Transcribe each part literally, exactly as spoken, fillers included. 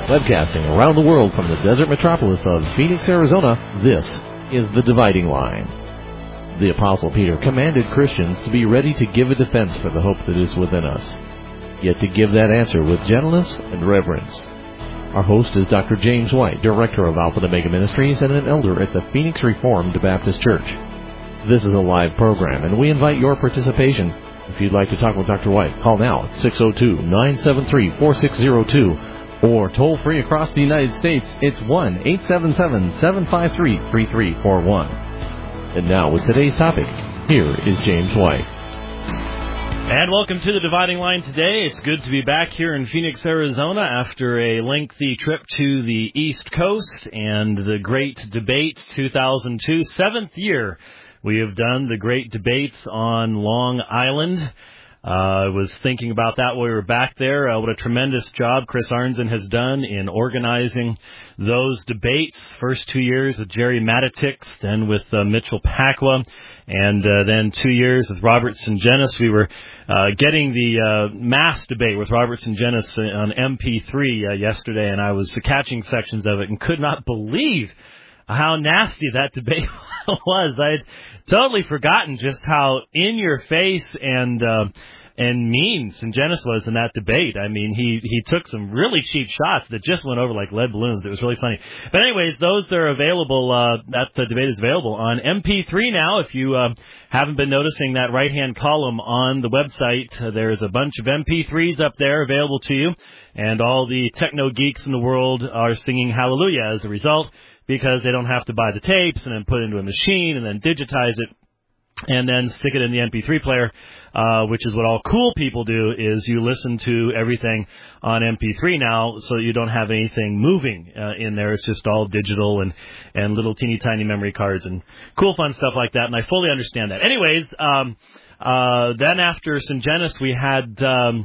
Webcasting around the world from the desert metropolis of Phoenix, Arizona, this is The Dividing Line. The Apostle Peter commanded Christians to be ready to give a defense for the hope that is within us, yet to give that answer with gentleness and reverence. Our host is Doctor James White, Director of Alpha and Omega Ministries and an elder at the Phoenix Reformed Baptist Church. This is a live program, and we invite your participation. If you'd like to talk with Doctor White, call now at six oh two, nine seven three, four six oh two, or toll free across the United States, it's one eight seven seven, seven five three, three three four one. And now, with today's topic, here is James White. And welcome to The Dividing Line today. It's good to be back here in Phoenix, Arizona after a lengthy trip to the East Coast and the Great Debate two thousand two, seventh year. We have done the Great Debates on Long Island. Uh, I was thinking about that while we were back there. Uh, what a tremendous job Chris Arnzen has done in organizing those debates. First two years with Jerry Matitix, then with uh, Mitchell Pacwa, and uh, then two years with Robert Sungenis. We were uh, getting the uh, mass debate with Robert Sungenis on M P three uh, yesterday, and I was catching sections of it and could not believe how nasty that debate was. I had totally forgotten just how in your face and uh, and mean Sungenis was in that debate. I mean, he, he took some really cheap shots that just went over like lead balloons. It was really funny. But anyways, those are available. Uh, that uh, debate is available on M P three now. If you uh, haven't been noticing that right-hand column on the website, uh, there's a bunch of M P threes up there available to you, and all the techno geeks in the world are singing hallelujah as a result, because they don't have to buy the tapes and then put it into a machine and then digitize it and then stick it in the M P three player, uh, which is what all cool people do, is you listen to everything on M P three now, so you don't have anything moving uh, in there. It's just all digital and, and little teeny tiny memory cards and cool fun stuff like that, and I fully understand that. Anyways, um, uh, then after Sungenis, we had Um,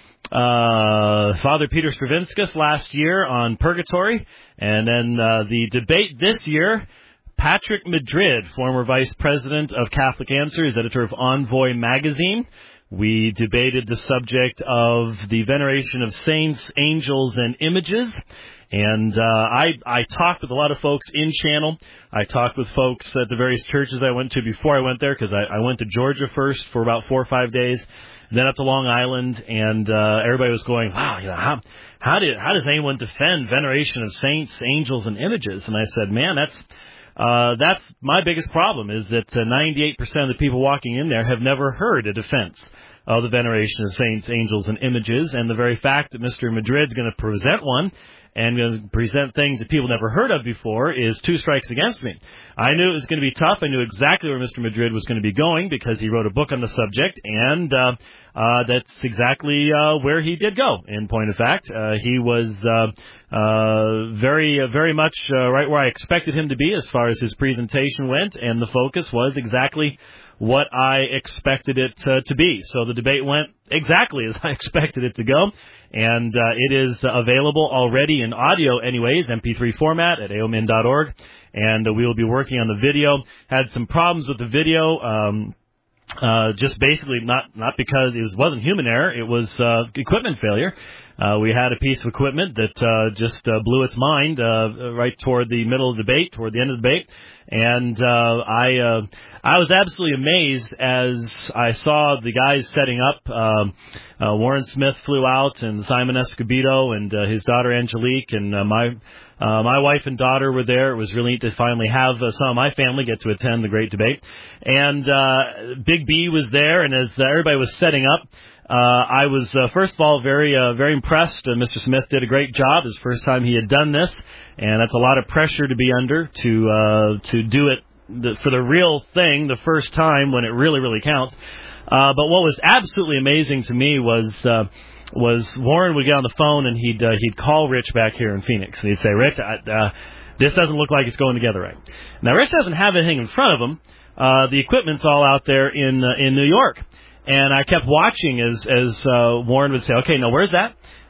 Uh, Father Peter Stravinskas last year on Purgatory, and then uh, the debate this year, Patrick Madrid, former Vice President of Catholic Answers, editor of Envoy magazine. We debated the subject of the veneration of saints, angels, and images. And uh, I, I talked with a lot of folks in channel. I talked with folks at the various churches I went to before I went there, because I, I went to Georgia first for about four or five days, then up to Long Island, and uh, everybody was going, wow, you know, how how did how does anyone defend veneration of saints, angels, and images? And I said, man, that's uh, that's my biggest problem, is that uh, ninety-eight percent of the people walking in there have never heard a defense of the veneration of saints, angels, and images, and the very fact that Mister Madrid's going to present one and going to present things that people never heard of before is two strikes against me. I knew it was going to be tough. I knew exactly where Mister Madrid was going to be going, because he wrote a book on the subject, and uh, uh, that's exactly uh, where he did go, in point of fact. Uh, he was uh, uh, very, uh, very much uh, right where I expected him to be as far as his presentation went, and the focus was exactly what I expected it uh, to be. So the debate went exactly as I expected it to go, and uh, it is available already in audio anyways, M P three format at A O M N dot org, and uh, we will be working on the video. Had some problems with the video, um, uh, just basically not, not because it was, wasn't human error, it was uh, equipment failure. Uh, we had a piece of equipment that uh, just uh, blew its mind uh, right toward the middle of the debate, toward the end of the debate. And uh, I uh, I was absolutely amazed as I saw the guys setting up. Um, uh, Warren Smith flew out, and Simon Escobedo and uh, his daughter Angelique, and uh, my uh, my wife and daughter were there. It was really neat to finally have uh, some of my family get to attend the great debate. And uh, Big B was there, and as uh, everybody was setting up, Uh, I was, uh, first of all, very, uh, very impressed. Uh, Mister Smith did a great job. His first time he had done this, and that's a lot of pressure to be under to uh, to do it the, for the real thing the first time when it really, really counts. Uh, but what was absolutely amazing to me was uh, was Warren would get on the phone and he'd uh, he'd call Rich back here in Phoenix, and he'd say, Rich, I, uh, this doesn't look like it's going together right. Now, Rich doesn't have anything in front of him. Uh, the equipment's all out there in uh, in New York. And I kept watching as as uh, Warren would say, okay, now where's that?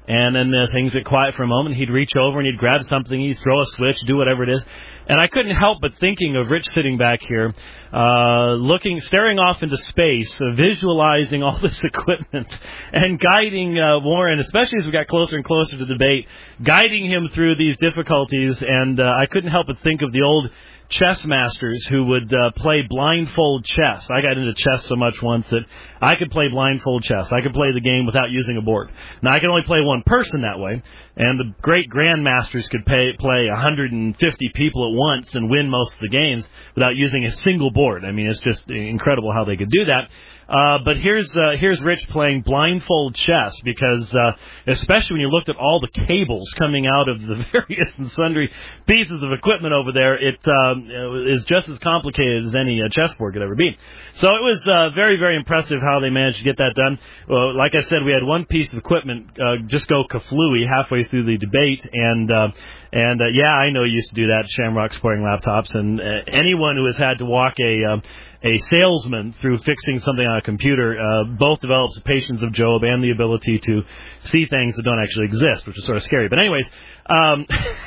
And then uh, things get quiet for a moment. He'd reach over and he'd grab something. He'd throw a switch, do whatever it is. And I couldn't help but thinking of Rich sitting back here, uh, looking, staring off into space, uh, visualizing all this equipment, and guiding uh, Warren, especially as we got closer and closer to the debate, guiding him through these difficulties. And uh, I couldn't help but think of the old chess masters who would uh, play blindfold chess. I got into chess so much once that I could play blindfold chess. I could play the game without using a board. Now, I can only play one person that way, and the great grandmasters could pay, play one hundred fifty people at once and win most of the games without using a single board. I mean, it's just incredible how they could do that. Uh, but here's uh, here's Rich playing blindfold chess because, uh, especially when you looked at all the cables coming out of the various and sundry pieces of equipment over there, it um, is just as complicated as any uh, chessboard could ever be. So it was uh, very, very impressive how they managed to get that done. Well, like I said, we had one piece of equipment uh, just go kaflooey halfway through the debate, and uh, and uh, yeah, I know you used to do that, Shamrock Sporting Laptops, and uh, anyone who has had to walk a um, a salesman through fixing something on a computer uh, both develops the patience of Job and the ability to see things that don't actually exist, which is sort of scary. But anyways, um,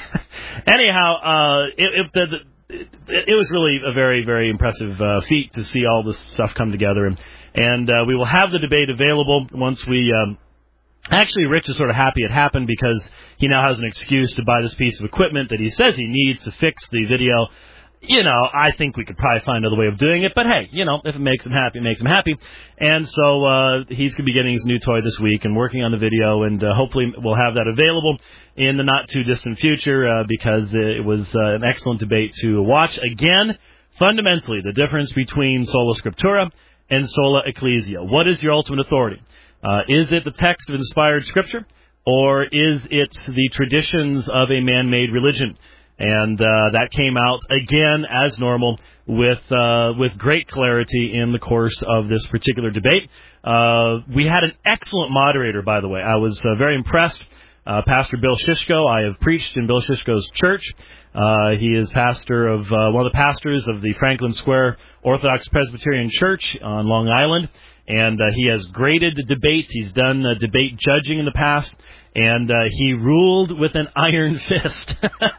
anyhow, uh, it, it, the, the, it, it was really a very, very impressive uh, feat to see all this stuff come together. And, and uh, we will have the debate available once we... Um, Actually, Rich is sort of happy it happened because he now has an excuse to buy this piece of equipment that he says he needs to fix the video. You know, I think we could probably find another way of doing it, but hey, you know, if it makes him happy, it makes him happy. And so uh, he's going to be getting his new toy this week and working on the video, and uh, hopefully we'll have that available in the not-too-distant future uh, because it was uh, an excellent debate to watch. Again, fundamentally, the difference between Sola Scriptura and Sola Ecclesia. What is your ultimate authority? Uh, is it the text of inspired Scripture, or is it the traditions of a man-made religion? And uh, that came out, again, as normal, with uh, with great clarity in the course of this particular debate. Uh, we had an excellent moderator, by the way. I was uh, very impressed. Uh, Pastor Bill Shishko. I have preached in Bill Shishko's church. Uh, he is pastor of uh, one of the pastors of the Franklin Square Orthodox Presbyterian Church on Long Island. And uh, he has graded the debates. He's done uh, debate judging in the past. And uh, he ruled with an iron fist.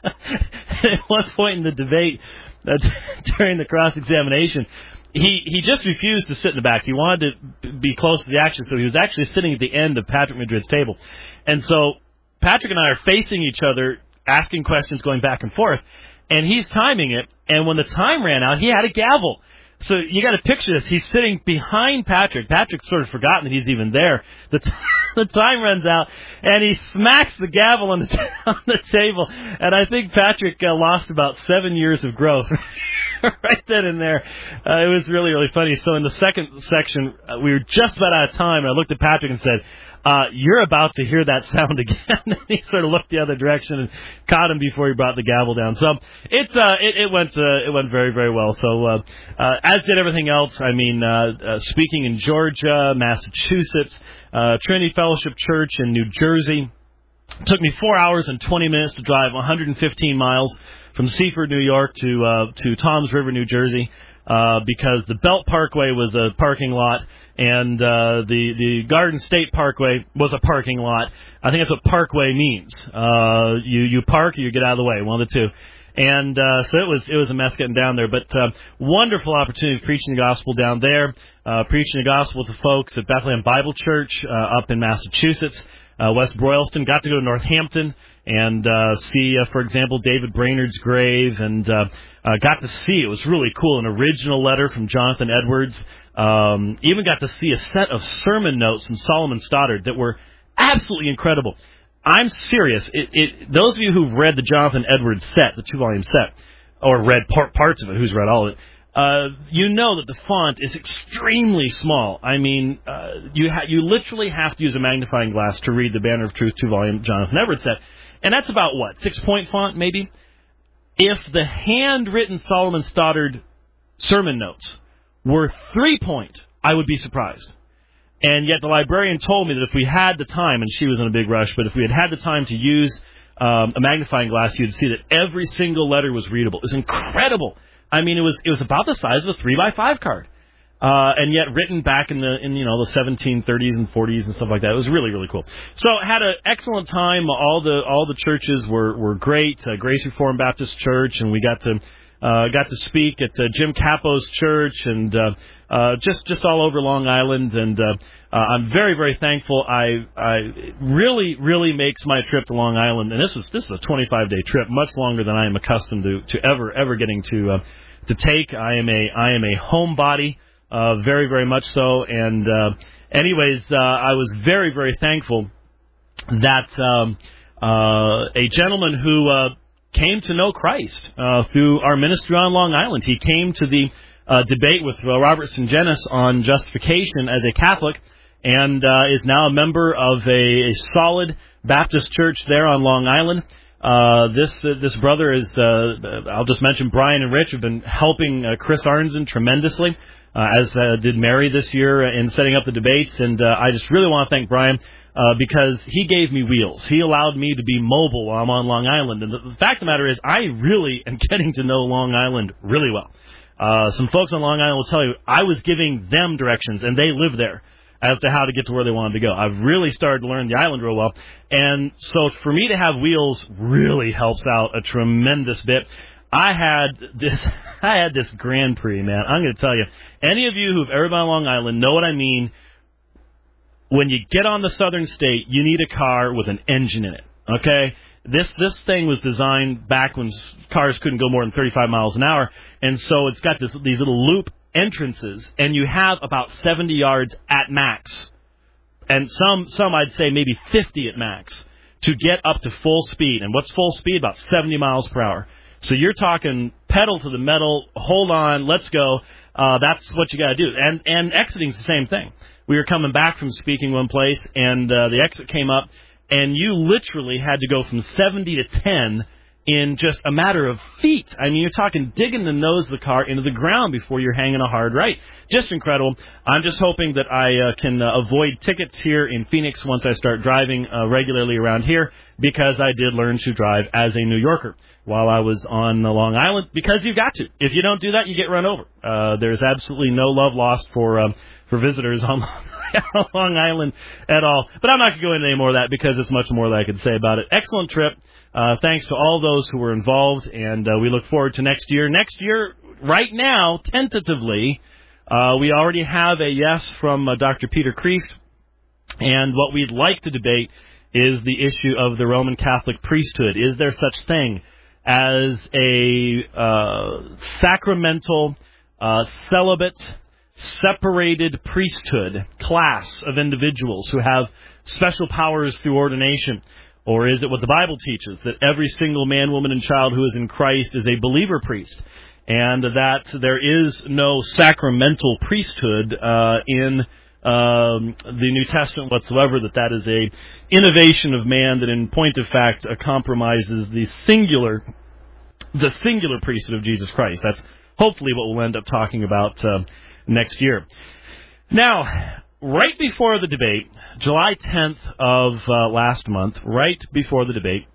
At one point in the debate, uh, during the cross-examination, he, he just refused to sit in the back. He wanted to be close to the action, so he was actually sitting at the end of Patrick Madrid's table. And so Patrick and I are facing each other, asking questions, going back and forth. And he's timing it. And when the time ran out, he had a gavel. So you got to picture this. He's sitting behind Patrick. Patrick's sort of forgotten that he's even there. The, t- the time runs out, and he smacks the gavel on the, t- on the table. And I think Patrick uh, lost about seven years of growth right then and there. Uh, it was really, really funny. So in the second section, uh, we were just about out of time, and I looked at Patrick and said, Uh, you're about to hear that sound again. And he sort of looked the other direction and caught him before he brought the gavel down. So it uh, it, it went uh, it went very, very well. So uh, uh, as did everything else. I mean, uh, uh, speaking in Georgia, Massachusetts, uh, Trinity Fellowship Church in New Jersey. It took me four hours and twenty minutes to drive one hundred fifteen miles from Seaford, New York, to uh, to Toms River, New Jersey. Uh, because the Belt Parkway was a parking lot, and uh, the the Garden State Parkway was a parking lot. I think that's what parkway means. Uh, you you park or you get out of the way, one of the two. And uh, so it was it was a mess getting down there, but uh, wonderful opportunity of preaching the gospel down there, uh, preaching the gospel to folks at Bethlehem Bible Church uh, up in Massachusetts. Uh, West Boylston, got to go to Northampton and uh, see, uh, for example, David Brainerd's grave, and uh, uh, got to see, it was really cool, an original letter from Jonathan Edwards. Um, even got to see a set of sermon notes from Solomon Stoddard that were absolutely incredible. I'm serious. It, it, those of you who've read the Jonathan Edwards set, the two-volume set, or read par- parts of it, who's read all of it, Uh, you know that the font is extremely small. I mean, uh, you ha- you literally have to use a magnifying glass to read the Banner of Truth two-volume Jonathan Edwards set. And that's about, what, six-point font, maybe? If the handwritten Solomon Stoddard sermon notes were three-point, I would be surprised. And yet the librarian told me that if we had the time, and she was in a big rush, but if we had had the time to use um, a magnifying glass, you'd see that every single letter was readable. It was incredible. I mean, it was it was about the size of a three by five card. Uh, and yet written back in the in you know the seventeen thirties and forties and stuff like that. It was really really cool. So I had an excellent time. All the all the churches were were great. Uh, Grace Reformed Baptist Church, and we got to uh, got to speak at uh, Jim Capo's church, and uh, uh, just just all over Long Island. And uh, uh, I'm very very thankful. I I it really really makes my trip to Long Island, and this was this is a twenty-five day trip, much longer than I am accustomed to to ever ever getting to uh, to take. I am a I am a homebody. Uh, very, very much so. And uh, anyways, uh, I was very, very thankful that um, uh, a gentleman who uh, came to know Christ uh, through our ministry on Long Island, he came to the uh, debate with uh, Robert Sungenis on justification as a Catholic, and uh, is now a member of a, a solid Baptist church there on Long Island. Uh, this uh, this brother is, uh, I'll just mention Brian and Rich have been helping uh, Chris Arnzen tremendously. Uh, as uh, did Mary this year in setting up the debates. And uh, I just really want to thank Brian uh, because he gave me wheels. He allowed me to be mobile while I'm on Long Island. And the, the fact of the matter is I really am getting to know Long Island really well. Uh, some folks on Long Island will tell you I was giving them directions, and they live there, as to how to get to where they wanted to go. I've really started to learn the island real well. And so for me to have wheels really helps out a tremendous bit. I had this I had this Grand Prix, man. I'm going to tell you, any of you who've ever been on Long Island know what I mean. When you get on the southern state, you need a car with an engine in it, okay? This this thing was designed back when cars couldn't go more than thirty-five miles an hour, and so it's got this these little loop entrances, and you have about seventy yards at max, and some, some I'd say maybe fifty at max, to get up to full speed. And what's full speed? About seventy miles per hour. So you're talking pedal to the metal, hold on, let's go. Uh, that's what you got to do. And and exiting's the same thing. We were coming back from speaking one place, and uh, the exit came up, and you literally had to go from seventy to ten in just a matter of feet. I mean, you're talking digging the nose of the car into the ground before you're hanging a hard right. Just incredible. I'm just hoping that I uh, can uh, avoid tickets here in Phoenix once I start driving uh, regularly around here, because I did learn to drive as a New Yorker while I was on Long Island, because you've got to. If you don't do that, you get run over. Uh, there's absolutely no love lost for um, for visitors on Long Island at all. But I'm not going to go into any more of that because there's much more that I could say about it. Excellent trip. Uh, thanks to all those who were involved, and uh, we look forward to next year. Next year, right now, tentatively, uh, we already have a yes from uh, Doctor Peter Kreeft, and what we'd like to debate is the issue of the Roman Catholic priesthood. Is there such thing as a uh, sacramental, uh, celibate, separated priesthood class of individuals who have special powers through ordination? Or is it what the Bible teaches, that every single man, woman, and child who is in Christ is a believer priest, and that there is no sacramental priesthood uh, in um, the New Testament whatsoever, that that is a innovation of man that in point of fact uh, compromises the singular the singular priesthood of Jesus Christ? That's hopefully what we'll end up talking about uh, next year. Now, right before the debate, July tenth of uh, last month, right before the debate,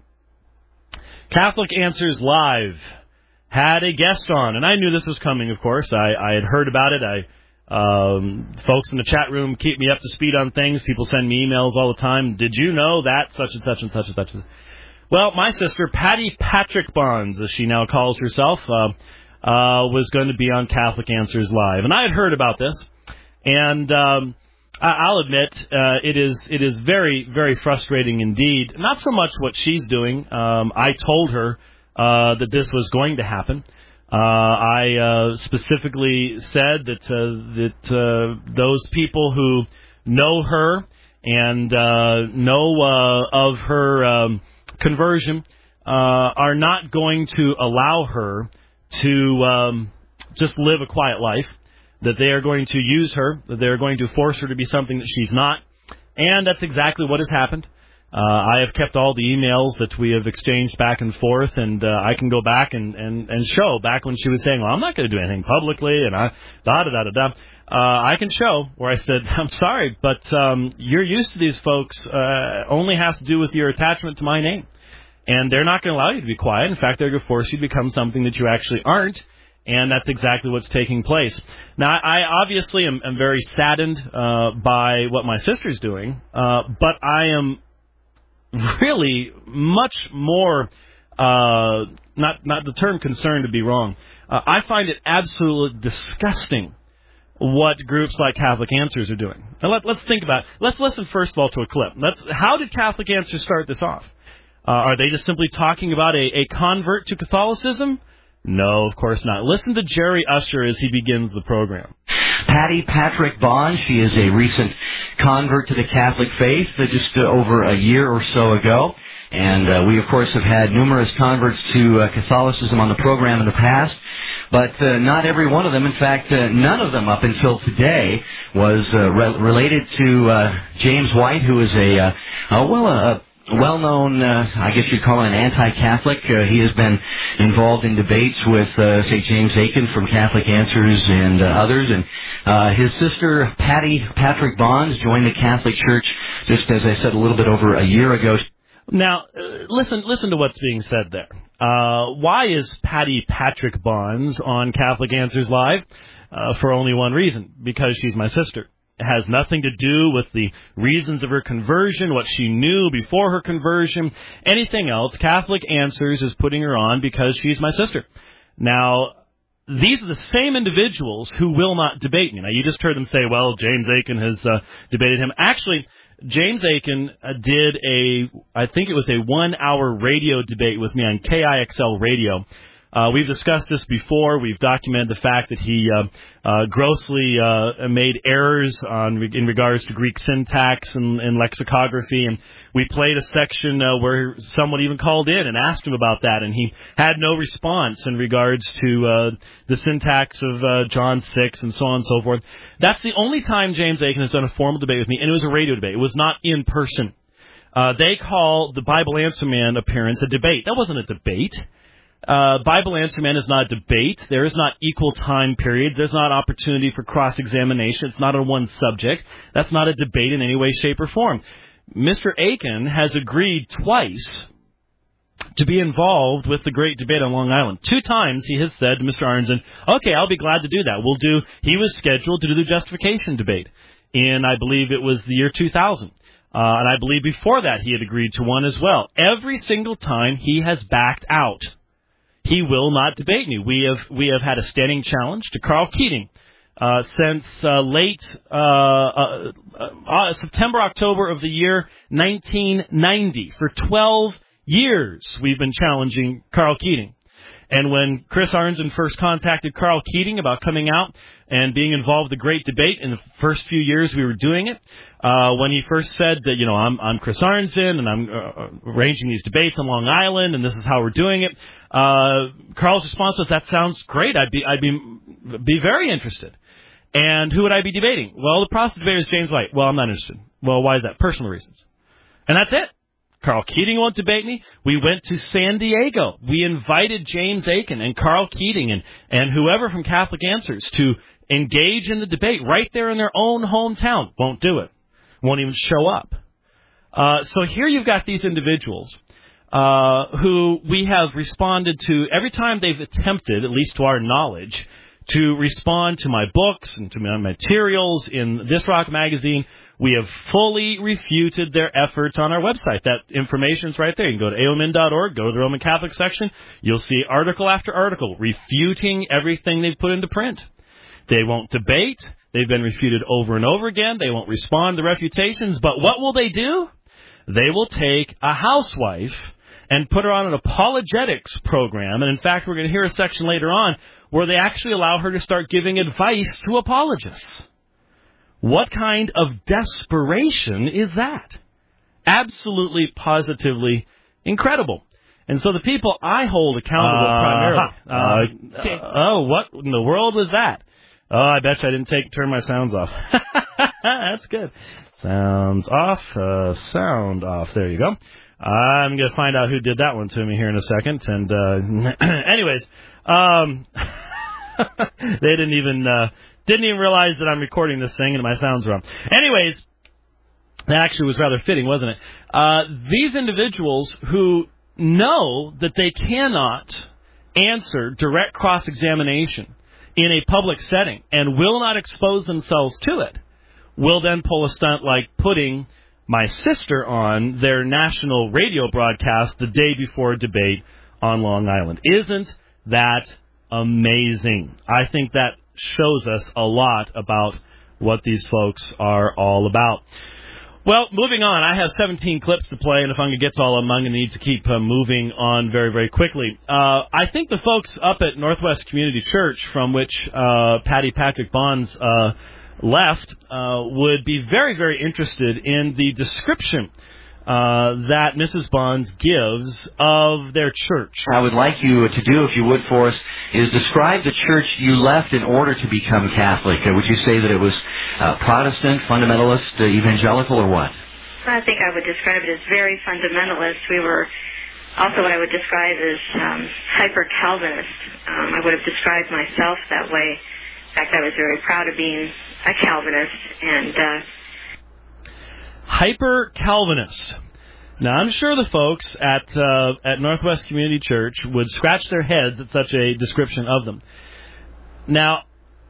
Catholic Answers Live had a guest on, and I knew this was coming, of course. I, I had heard about it. I um, folks in the chat room keep me up to speed on things. People send me emails all the time. Did you know that such and such and such and such? Well, my sister, Patty Patrick Bonds, as she now calls herself, uh, uh, was going to be on Catholic Answers Live, and I had heard about this, and um, I'll admit uh, it is it is very, very frustrating indeed. Not so much what she's doing. Um, I told her uh, that this was going to happen. Uh, I uh, specifically said that uh, that uh, those people who know her and uh, know uh, of her um, conversion uh, are not going to allow her to um, just live a quiet life, that they are going to use her, that they are going to force her to be something that she's not. And that's exactly what has happened. Uh, I have kept all the emails that we have exchanged back and forth, and uh, I can go back and, and, and show back when she was saying, well, I'm not going to do anything publicly, and I, da-da-da-da-da. Uh, I can show where I said, I'm sorry, but um, you're used to these folks, uh, only has to do with your attachment to my name. And they're not going to allow you to be quiet. In fact, they're going to force you to become something that you actually aren't. And that's exactly what's taking place. Now, I obviously am, am very saddened uh, by what my sister's doing, uh, but I am really much more, uh, not not the term concerned to be wrong, uh, I find it absolutely disgusting what groups like Catholic Answers are doing. Now, let, let's think about it. Let's listen first of all to a clip. Let's, how did Catholic Answers start this off? Uh, are they just simply talking about a, a convert to Catholicism? No, of course not. Listen to Jerry Usher as he begins the program. Patty Patrick Bond, she is a recent convert to the Catholic faith uh, just uh, over a year or so ago. And uh, we, of course, have had numerous converts to uh, Catholicism on the program in the past. But uh, not every one of them, in fact, uh, none of them up until today was uh, re- related to uh, James White, who is a, uh, uh, well, a well-known, uh, I guess you'd call him an anti-Catholic. Uh, he has been involved in debates with, uh, say, James Aiken from Catholic Answers and uh, others. And uh, his sister, Patty Patrick Bonds, joined the Catholic Church just, as I said, a little bit over a year ago. Now, uh, listen listen to what's being said there. Uh, why is Patty Patrick Bonds on Catholic Answers Live? Uh, for only one reason, because she's my sister. It has nothing to do with the reasons of her conversion, what she knew before her conversion, anything else. Catholic Answers is putting her on because she's my sister. Now, these are the same individuals who will not debate me. Now, you just heard them say, well, James Aiken has uh, debated him. Actually, James Aiken uh, did a, I think it was a one-hour radio debate with me on K I X L Radio. Uh, we've discussed this before. We've documented the fact that he uh, uh, grossly uh, made errors on in regards to Greek syntax and, and lexicography, and we played a section uh, where someone even called in and asked him about that, and he had no response in regards to uh, the syntax of uh, John six and so on and so forth. That's the only time James Aiken has done a formal debate with me, and it was a radio debate. It was not in person. Uh, they call the Bible Answer Man appearance a debate. That wasn't a debate. Uh, Bible Answer Man is not a debate. There is not equal time periods. There's not opportunity for cross-examination. It's not on one subject. That's not a debate in any way, shape, or form. Mister Aiken has agreed twice to be involved with the Great Debate on Long Island. Two times he has said to Mister Arnzen, okay, I'll be glad to do that. We'll do, he was scheduled to do the justification debate in, I believe it was the year two thousand. Uh, and I believe before that he had agreed to one as well. Every single time he has backed out. He will not debate me. We have we have had a standing challenge to Carl Keating uh, since uh, late uh, uh, uh, September, October of the year nineteen ninety. For twelve years, we've been challenging Carl Keating. And when Chris Arnzen first contacted Carl Keating about coming out and being involved in the Great Debate in the first few years we were doing it, uh, when he first said that, you know, I'm, I'm Chris Arnzen and I'm uh, arranging these debates on Long Island and this is how we're doing it, uh, Carl's response was, that sounds great. I'd be, I'd be, be very interested. And who would I be debating? Well, the process debater is James White. Well, I'm not interested. Well, why is that? Personal reasons. And that's it. Carl Keating won't debate me. We went to San Diego. We invited James Aiken and Carl Keating and, and whoever from Catholic Answers to engage in the debate right there in their own hometown. Won't do it. Won't even show up. Uh, so here you've got these individuals uh, who we have responded to every time they've attempted, at least to our knowledge, to respond to my books and to my materials in This Rock magazine. We have fully refuted their efforts on our website. That information's right there. You can go to A O M N dot org, go to the Roman Catholic section. You'll see article after article refuting everything they've put into print. They won't debate. They've been refuted over and over again. They won't respond to refutations. But what will they do? They will take a housewife and put her on an apologetics program. And, in fact, we're going to hear a section later on where they actually allow her to start giving advice to apologists. What kind of desperation is that? Absolutely, positively incredible. And so the people I hold accountable uh, primarily... Uh, uh, oh, what in the world was that? Oh, I bet you I didn't take turn my sounds off. That's good. Sounds off, uh, sound off. There you go. I'm going to find out who did that one to me here in a second. And uh, anyways, um, they didn't even... Uh, Didn't even realize that I'm recording this thing and my sound's wrong. Anyways, that actually was rather fitting, wasn't it? Uh, these individuals who know that they cannot answer direct cross-examination in a public setting and will not expose themselves to it will then pull a stunt like putting my sister on their national radio broadcast the day before a debate on Long Island. Isn't that amazing? I think that shows us a lot about what these folks are all about. Well, moving on, I have seventeen clips to play, and if I'm going to get to all of them, I'm going to need to keep uh, moving on very, very quickly. Uh, I think the folks up at Northwest Community Church, from which uh, Patty Patrick Bonds uh, left, uh, would be very, very interested in the description uh, that Missus Bonds gives of their church. I would like you to do, if you would, for us, is describe the church you left in order to become Catholic. Uh, would you say that it was uh, Protestant, fundamentalist, uh, evangelical, or what? I think I would describe it as very fundamentalist. We were also what I would describe as um, hyper-Calvinist. Um, I would have described myself that way. In fact, I was very proud of being a Calvinist. And uh, hyper-Calvinist. Now, I'm sure the folks at uh, at Northwest Community Church would scratch their heads at such a description of them. Now,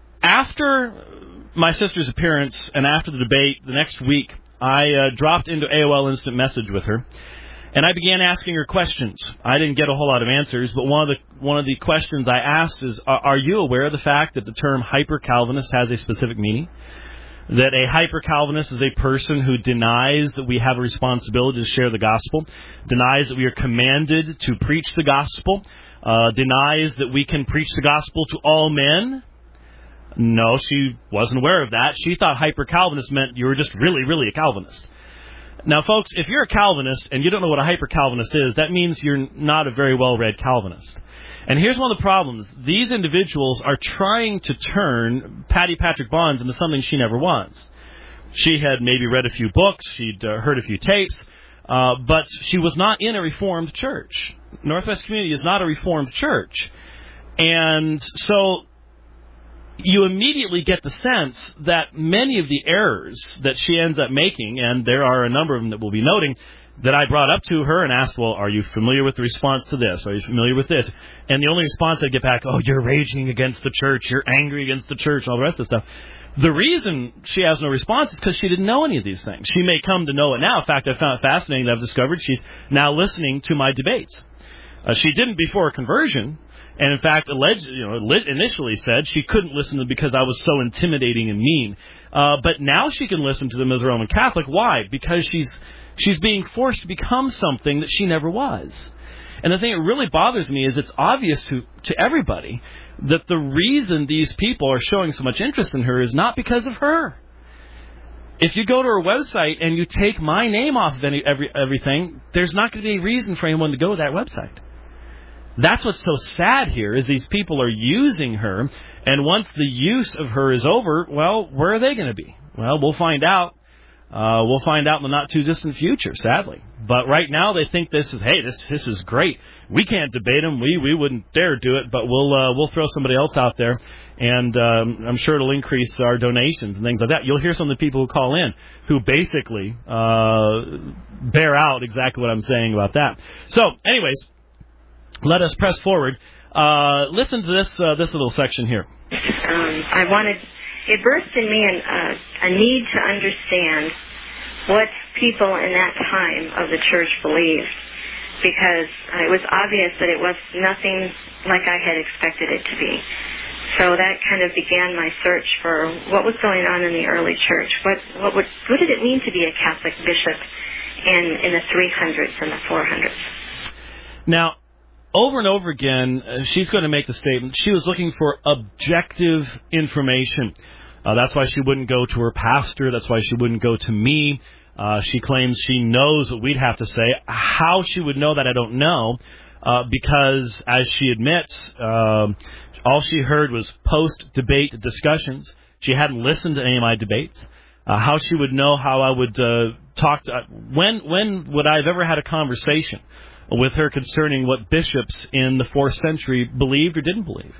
after my sister's appearance and after the debate the next week, I uh, dropped into A O L Instant Message with her, and I began asking her questions. I didn't get a whole lot of answers, but one of the one of the questions I asked is, are, are you aware of the fact that the term hyper-Calvinist has a specific meaning? That a hyper-Calvinist is a person who denies that we have a responsibility to share the gospel, denies that we are commanded to preach the gospel, uh, denies that we can preach the gospel to all men. No, she wasn't aware of that. She thought hyper-Calvinist meant you were just really, really a Calvinist. Now, folks, if you're a Calvinist and you don't know what a hyper-Calvinist is, that means you're not a very well-read Calvinist. And here's one of the problems. These individuals are trying to turn Patty Patrick Bonds into something she never was. She had maybe read a few books, she'd uh, heard a few tapes, uh, but she was not in a Reformed church. Northwest Community is not a Reformed church. And so you immediately get the sense that many of the errors that she ends up making, and there are a number of them that we'll be noting, that I brought up to her and asked, well, are you familiar with the response to this? Are you familiar with this? And the only response I get back, oh, you're raging against the church, you're angry against the church, and all the rest of the stuff. The reason she has no response is because she didn't know any of these things. She may come to know it now. In fact, I found it fascinating that I've discovered she's now listening to my debates. Uh, she didn't before her conversion, and in fact, alleged, you know, initially said she couldn't listen to them because I was so intimidating and mean. Uh, but now she can listen to them as a Roman Catholic. Why? Because she's she's being forced to become something that she never was. And the thing that really bothers me is it's obvious to, to everybody that the reason these people are showing so much interest in her is not because of her. If you go to her website and you take my name off of any, every, everything, there's not going to be a reason for anyone to go to that website. That's what's so sad here, is these people are using her, and once the use of her is over, well, where are they going to be? Well, we'll find out. Uh, we'll find out in the not-too-distant future, sadly. But right now they think this is, hey, this this is great. We can't debate them. We we wouldn't dare do it, but we'll uh, we'll throw somebody else out there, and um, I'm sure it'll increase our donations and things like that. You'll hear some of the people who call in who basically uh, bear out exactly what I'm saying about that. So, anyways, let us press forward. Uh, listen to this uh, this little section here. Um, I wanted... It burst in me an, uh, a need to understand what people in that time of the church believed, because uh, it was obvious that it was nothing like I had expected it to be. So that kind of began my search for what was going on in the early church. What what would what did it mean to be a Catholic bishop in in the three hundreds and the four hundreds? Now, over and over again, uh, she's going to make the statement she was looking for objective information. Uh, that's why she wouldn't go to her pastor. That's why she wouldn't go to me. Uh, she claims she knows what we'd have to say. How she would know that, I don't know, uh, because, as she admits, uh, all she heard was post-debate discussions. She hadn't listened to any of my debates. Uh, how she would know how I would uh, talk to... Uh, when, when would I have ever had a conversation with her concerning what bishops in the fourth century believed or didn't believe?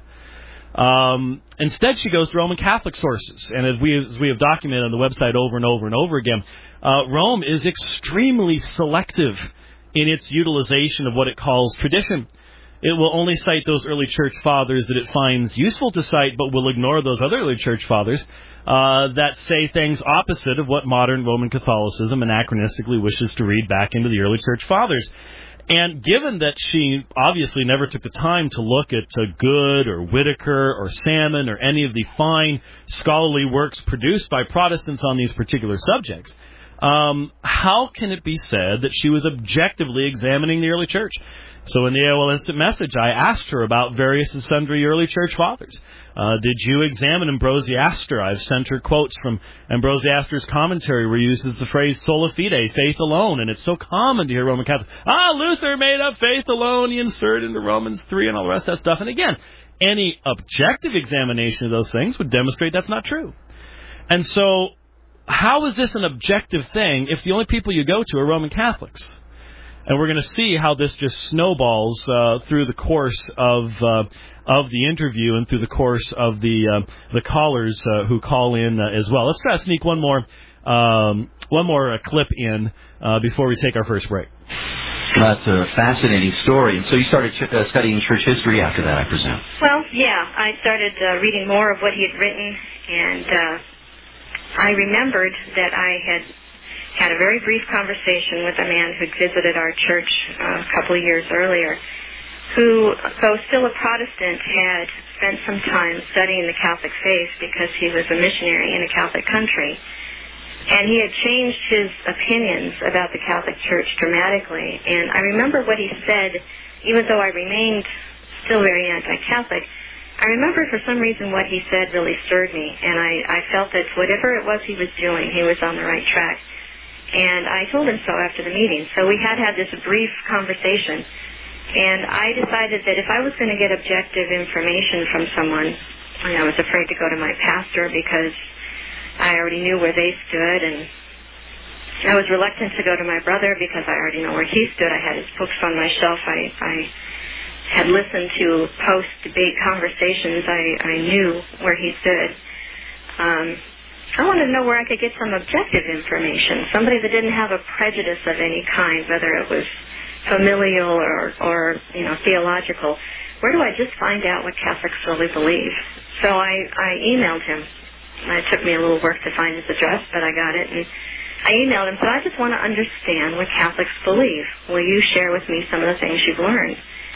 Um, instead, she goes to Roman Catholic sources, and as we as we have documented on the website over and over and over again, uh, Rome is extremely selective in its utilization of what it calls tradition. it will only cite those early church fathers that it finds useful to cite, but will ignore those other early church fathers uh, that say things opposite of what modern Roman Catholicism anachronistically wishes to read back into the early church fathers. And given that she obviously never took the time to look at uh, Good or Whitaker or Salmon or any of the fine scholarly works produced by Protestants on these particular subjects, um, how can it be said that she was objectively examining the early church? So in the A O L Instant Message, I asked her about various and sundry early church fathers. Uh, did you examine Ambrosiaster? I've sent her quotes from Ambrosiaster's commentary where he uses the phrase sola fide, faith alone, and it's so common to hear Roman Catholics, ah, Luther made up faith alone, he inserted into Romans three and all the rest of that stuff. And again, any objective examination of those things would demonstrate that's not true. And so, how is this an objective thing if the only people you go to are Roman Catholics? And we're going to see how this just snowballs uh, through the course of uh, of the interview and through the course of the uh, the callers uh, who call in uh, as well. Let's try to sneak one more um, one more uh, clip in uh, before we take our first break. That's a fascinating story. And so you started ch- uh, studying church history after that, I presume. Well, yeah, I started uh, reading more of what he had written, and uh, I remembered that I had had a very brief conversation with a man who'd visited our church uh, a couple of years earlier, who, though still a Protestant, had spent some time studying the Catholic faith because he was a missionary in a Catholic country. And he had changed his opinions about the Catholic Church dramatically. And I remember what he said, even though I remained still very anti-Catholic, I remember for some reason what he said really stirred me. And I, I felt that whatever it was he was doing, he was on the right track. And I told him so after the meeting. So we had had this brief conversation. And I decided that if I was going to get objective information from someone, and I was afraid to go to my pastor because I already knew where they stood, and I was reluctant to go to my brother because I already know where he stood. I had his books on my shelf. I, I had listened to post-debate conversations. I, I knew where he stood. Um, I wanted to know where I could get some objective information, somebody that didn't have a prejudice of any kind, whether it was familial or, or you know, theological. Where do I just find out what Catholics really believe? So I, I emailed him. It took me a little work to find his address, but I got it. And I emailed him, so I just want to understand what Catholics believe. Will you share with me some of the things you've learned?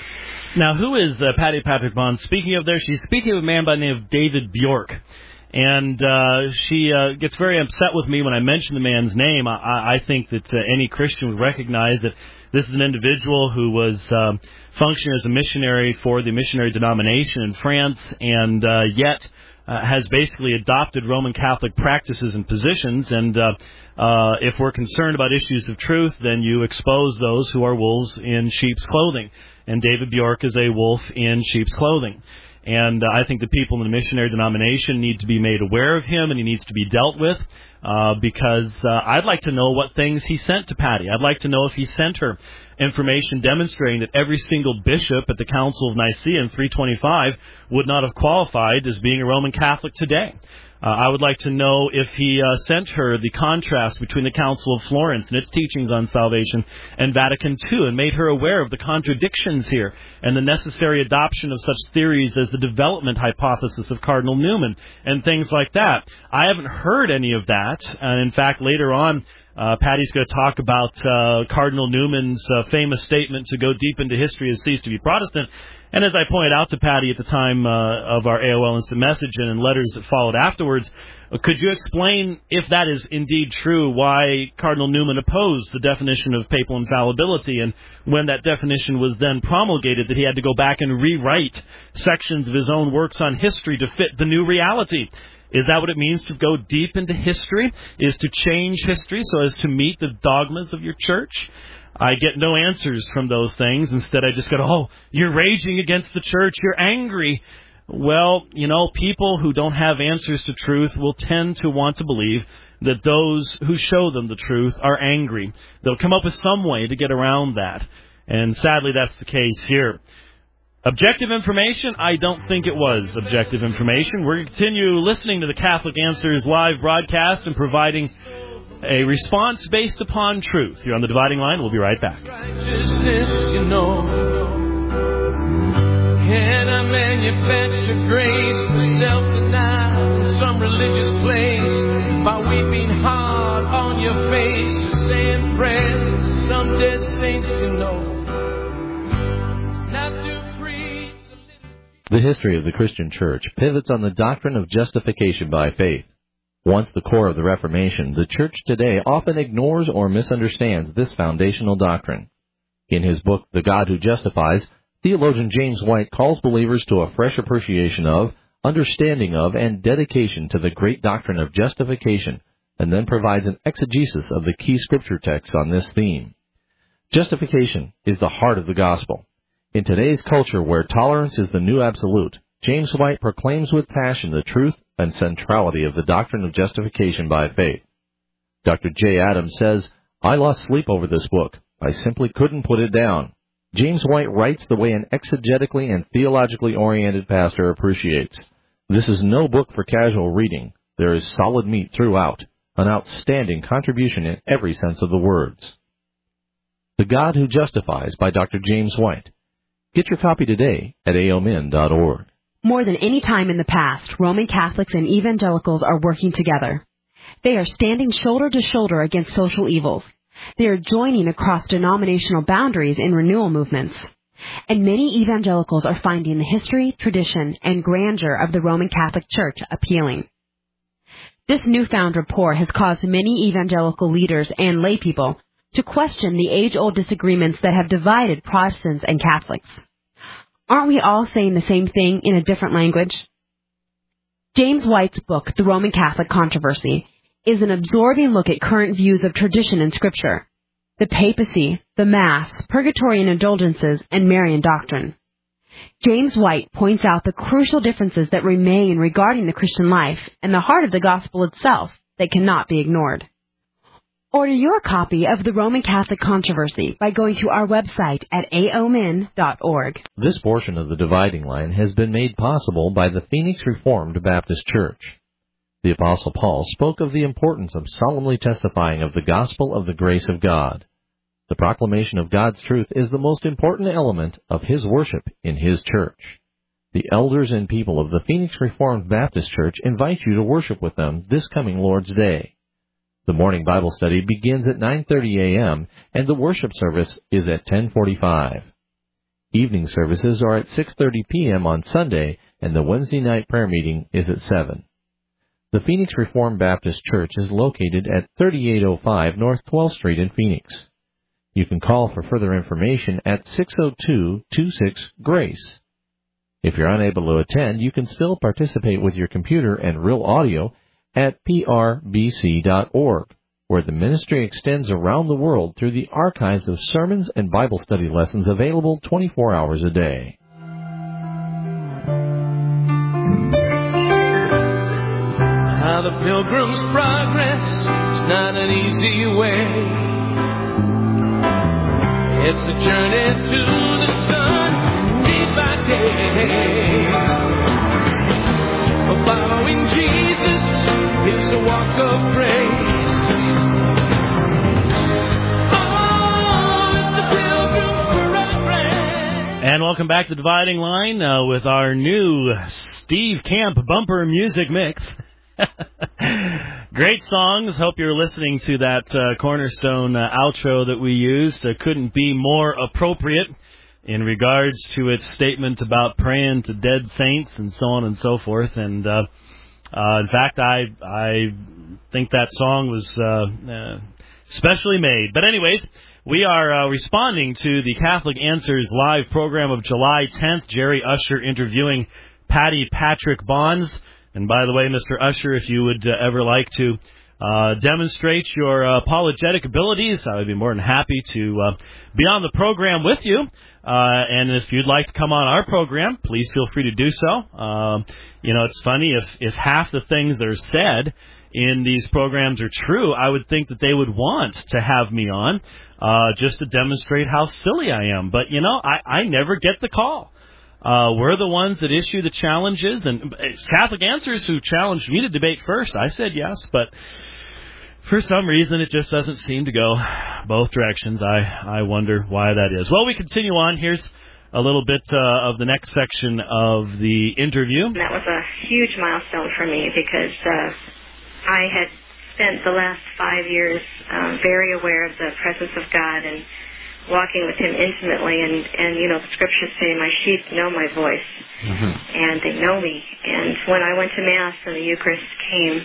Now, who is uh, Patty Patrick Bond speaking of there? She's speaking of a man by the name of David Bjork. And uh, she uh, gets very upset with me when I mention the man's name. I, I think that uh, any Christian would recognize that this is an individual who was um, functioning as a missionary for the missionary denomination in France, and uh, yet uh, has basically adopted Roman Catholic practices and positions. And uh, uh, if we're concerned about issues of truth, then you expose those who are wolves in sheep's clothing. And David Bjork is a wolf in sheep's clothing. And uh, I think the people in the missionary denomination need to be made aware of him, and he needs to be dealt with, uh, because uh, I'd like to know what things he sent to Patty. I'd like to know if he sent her information demonstrating that every single bishop at the Council of Nicaea in three twenty-five would not have qualified as being a Roman Catholic today. Uh, I would like to know if he uh, sent her the contrast between the Council of Florence and its teachings on salvation and Vatican Two, and made her aware of the contradictions here and the necessary adoption of such theories as the development hypothesis of Cardinal Newman and things like that. I haven't heard any of that. And in fact, later on, uh, Patty's going to talk about uh, Cardinal Newman's uh, famous statement, to go deep into history has ceased to be Protestant. And as I pointed out to Patty at the time uh, of our A O L Instant Message and in letters that followed afterwards, uh, could you explain, if that is indeed true, why Cardinal Newman opposed the definition of papal infallibility, and when that definition was then promulgated, that he had to go back and rewrite sections of his own works on history to fit the new reality? Is that what it means to go deep into history? Is to change history so as to meet the dogmas of your church? I get no answers from those things. Instead, I just go, oh, you're raging against the church. You're angry. Well, you know, people who don't have answers to truth will tend to want to believe that those who show them the truth are angry. They'll come up with some way to get around that. And sadly, that's the case here. Objective information? I don't think it was objective information. We're going to continue listening to the Catholic Answers live broadcast and providing a response based upon truth. You're on the Dividing Line. We'll be right back. Righteousness, you know, Can I manufacture grace for self-denial in some religious place by weeping hard on your face or saying prayers to some dead saints you know? It's not to preach. The history of the Christian Church pivots on the doctrine of justification by faith. Once the core of the Reformation, the Church today often ignores or misunderstands this foundational doctrine. In his book, The God Who Justifies, theologian James White calls believers to a fresh appreciation of, understanding of, and dedication to the great doctrine of justification, and then provides an exegesis of the key scripture texts on this theme. Justification is the heart of the gospel. In today's culture where tolerance is the new absolute, James White proclaims with passion the truth and centrality of the doctrine of justification by faith. Doctor J. Adams says, "I lost sleep over this book. I simply couldn't put it down." James White writes the way an exegetically and theologically oriented pastor appreciates. This is no book for casual reading. There is solid meat throughout, an outstanding contribution in every sense of the words. The God Who Justifies by Doctor James White. Get your copy today at A O Min dot org. More than any time in the past, Roman Catholics and evangelicals are working together. They are standing shoulder to shoulder against social evils. They are joining across denominational boundaries in renewal movements. And many evangelicals are finding the history, tradition, and grandeur of the Roman Catholic Church appealing. This newfound rapport has caused many evangelical leaders and laypeople to question the age-old disagreements that have divided Protestants and Catholics. Aren't we all saying the same thing in a different language? James White's book, The Roman Catholic Controversy, is an absorbing look at current views of tradition and Scripture, the papacy, the Mass, purgatory and indulgences, and Marian doctrine. James White points out the crucial differences that remain regarding the Christian life and the heart of the gospel itself that cannot be ignored. Order your copy of The Roman Catholic Controversy by going to our website at A O Min dot org. This portion of the Dividing Line has been made possible by the Phoenix Reformed Baptist Church. The Apostle Paul spoke of the importance of solemnly testifying of the gospel of the grace of God. The proclamation of God's truth is the most important element of his worship in his church. The elders and people of the Phoenix Reformed Baptist Church invite you to worship with them this coming Lord's Day. The morning Bible study begins at nine thirty a.m. and the worship service is at ten forty-five. Evening services are at six thirty p.m. on Sunday, and the Wednesday night prayer meeting is at seven. The Phoenix Reformed Baptist Church is located at thirty-eight oh five North twelfth Street in Phoenix. You can call for further information at six oh two, two six, GRACE. If you're unable to attend, you can still participate with your computer and real audio at P R B C dot org, where the ministry extends around the world through the archives of sermons and Bible study lessons available twenty-four hours a day. How the Pilgrim's Progress is not an easy way. It's a journey to the sun, day by day. Following Jesus is a walk of grace. Oh, it's the Pilgrim's Progress. And welcome back to Dividing Line uh, with our new Steve Camp bumper music mix. Great songs. Hope you're listening to that uh, Cornerstone uh, outro that we used. Uh, couldn't be more appropriate in regards to its statement about praying to dead saints and so on and so forth. And uh, uh, in fact, I I think that song was uh, uh, specially made. But anyways, we are uh, responding to the Catholic Answers live program of July tenth. Jerry Usher interviewing Patty Patrick Bonds. And by the way, Mister Usher, if you would uh, ever like to uh, demonstrate your uh, apologetic abilities, I would be more than happy to uh, be on the program with you. Uh, and if you'd like to come on our program, please feel free to do so. Um, you know, it's funny, if, if half the things that are said in these programs are true, I would think that they would want to have me on uh, just to demonstrate how silly I am. But, you know, I, I never get the call. Uh, we're the ones that issue the challenges, and it's Catholic Answers who challenged me to debate first. I said yes, but for some reason it just doesn't seem to go both directions. I, I wonder why that is. Well, we continue on. Here's a little bit uh, of the next section of the interview. That was a huge milestone for me because uh, I had spent the last five years uh, very aware of the presence of God and walking with Him intimately. And, and you know, the scriptures say, my sheep know my voice, mm-hmm. and they know me. And when I went to Mass and the Eucharist came,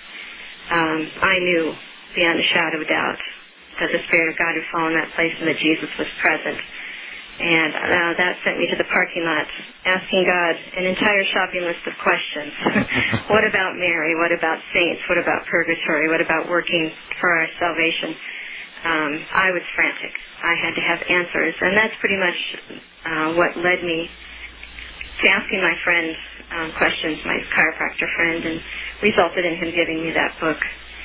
um, I knew beyond a shadow of doubt that the Spirit of God had fallen in that place and that Jesus was present. And uh, that sent me to the parking lot asking God an entire shopping list of questions. What about Mary? What about saints? What about purgatory? What about working for our salvation? Um, I was frantic. I had to have answers. And that's pretty much uh, what led me to asking my friend um, questions, my chiropractor friend, and resulted in him giving me that book.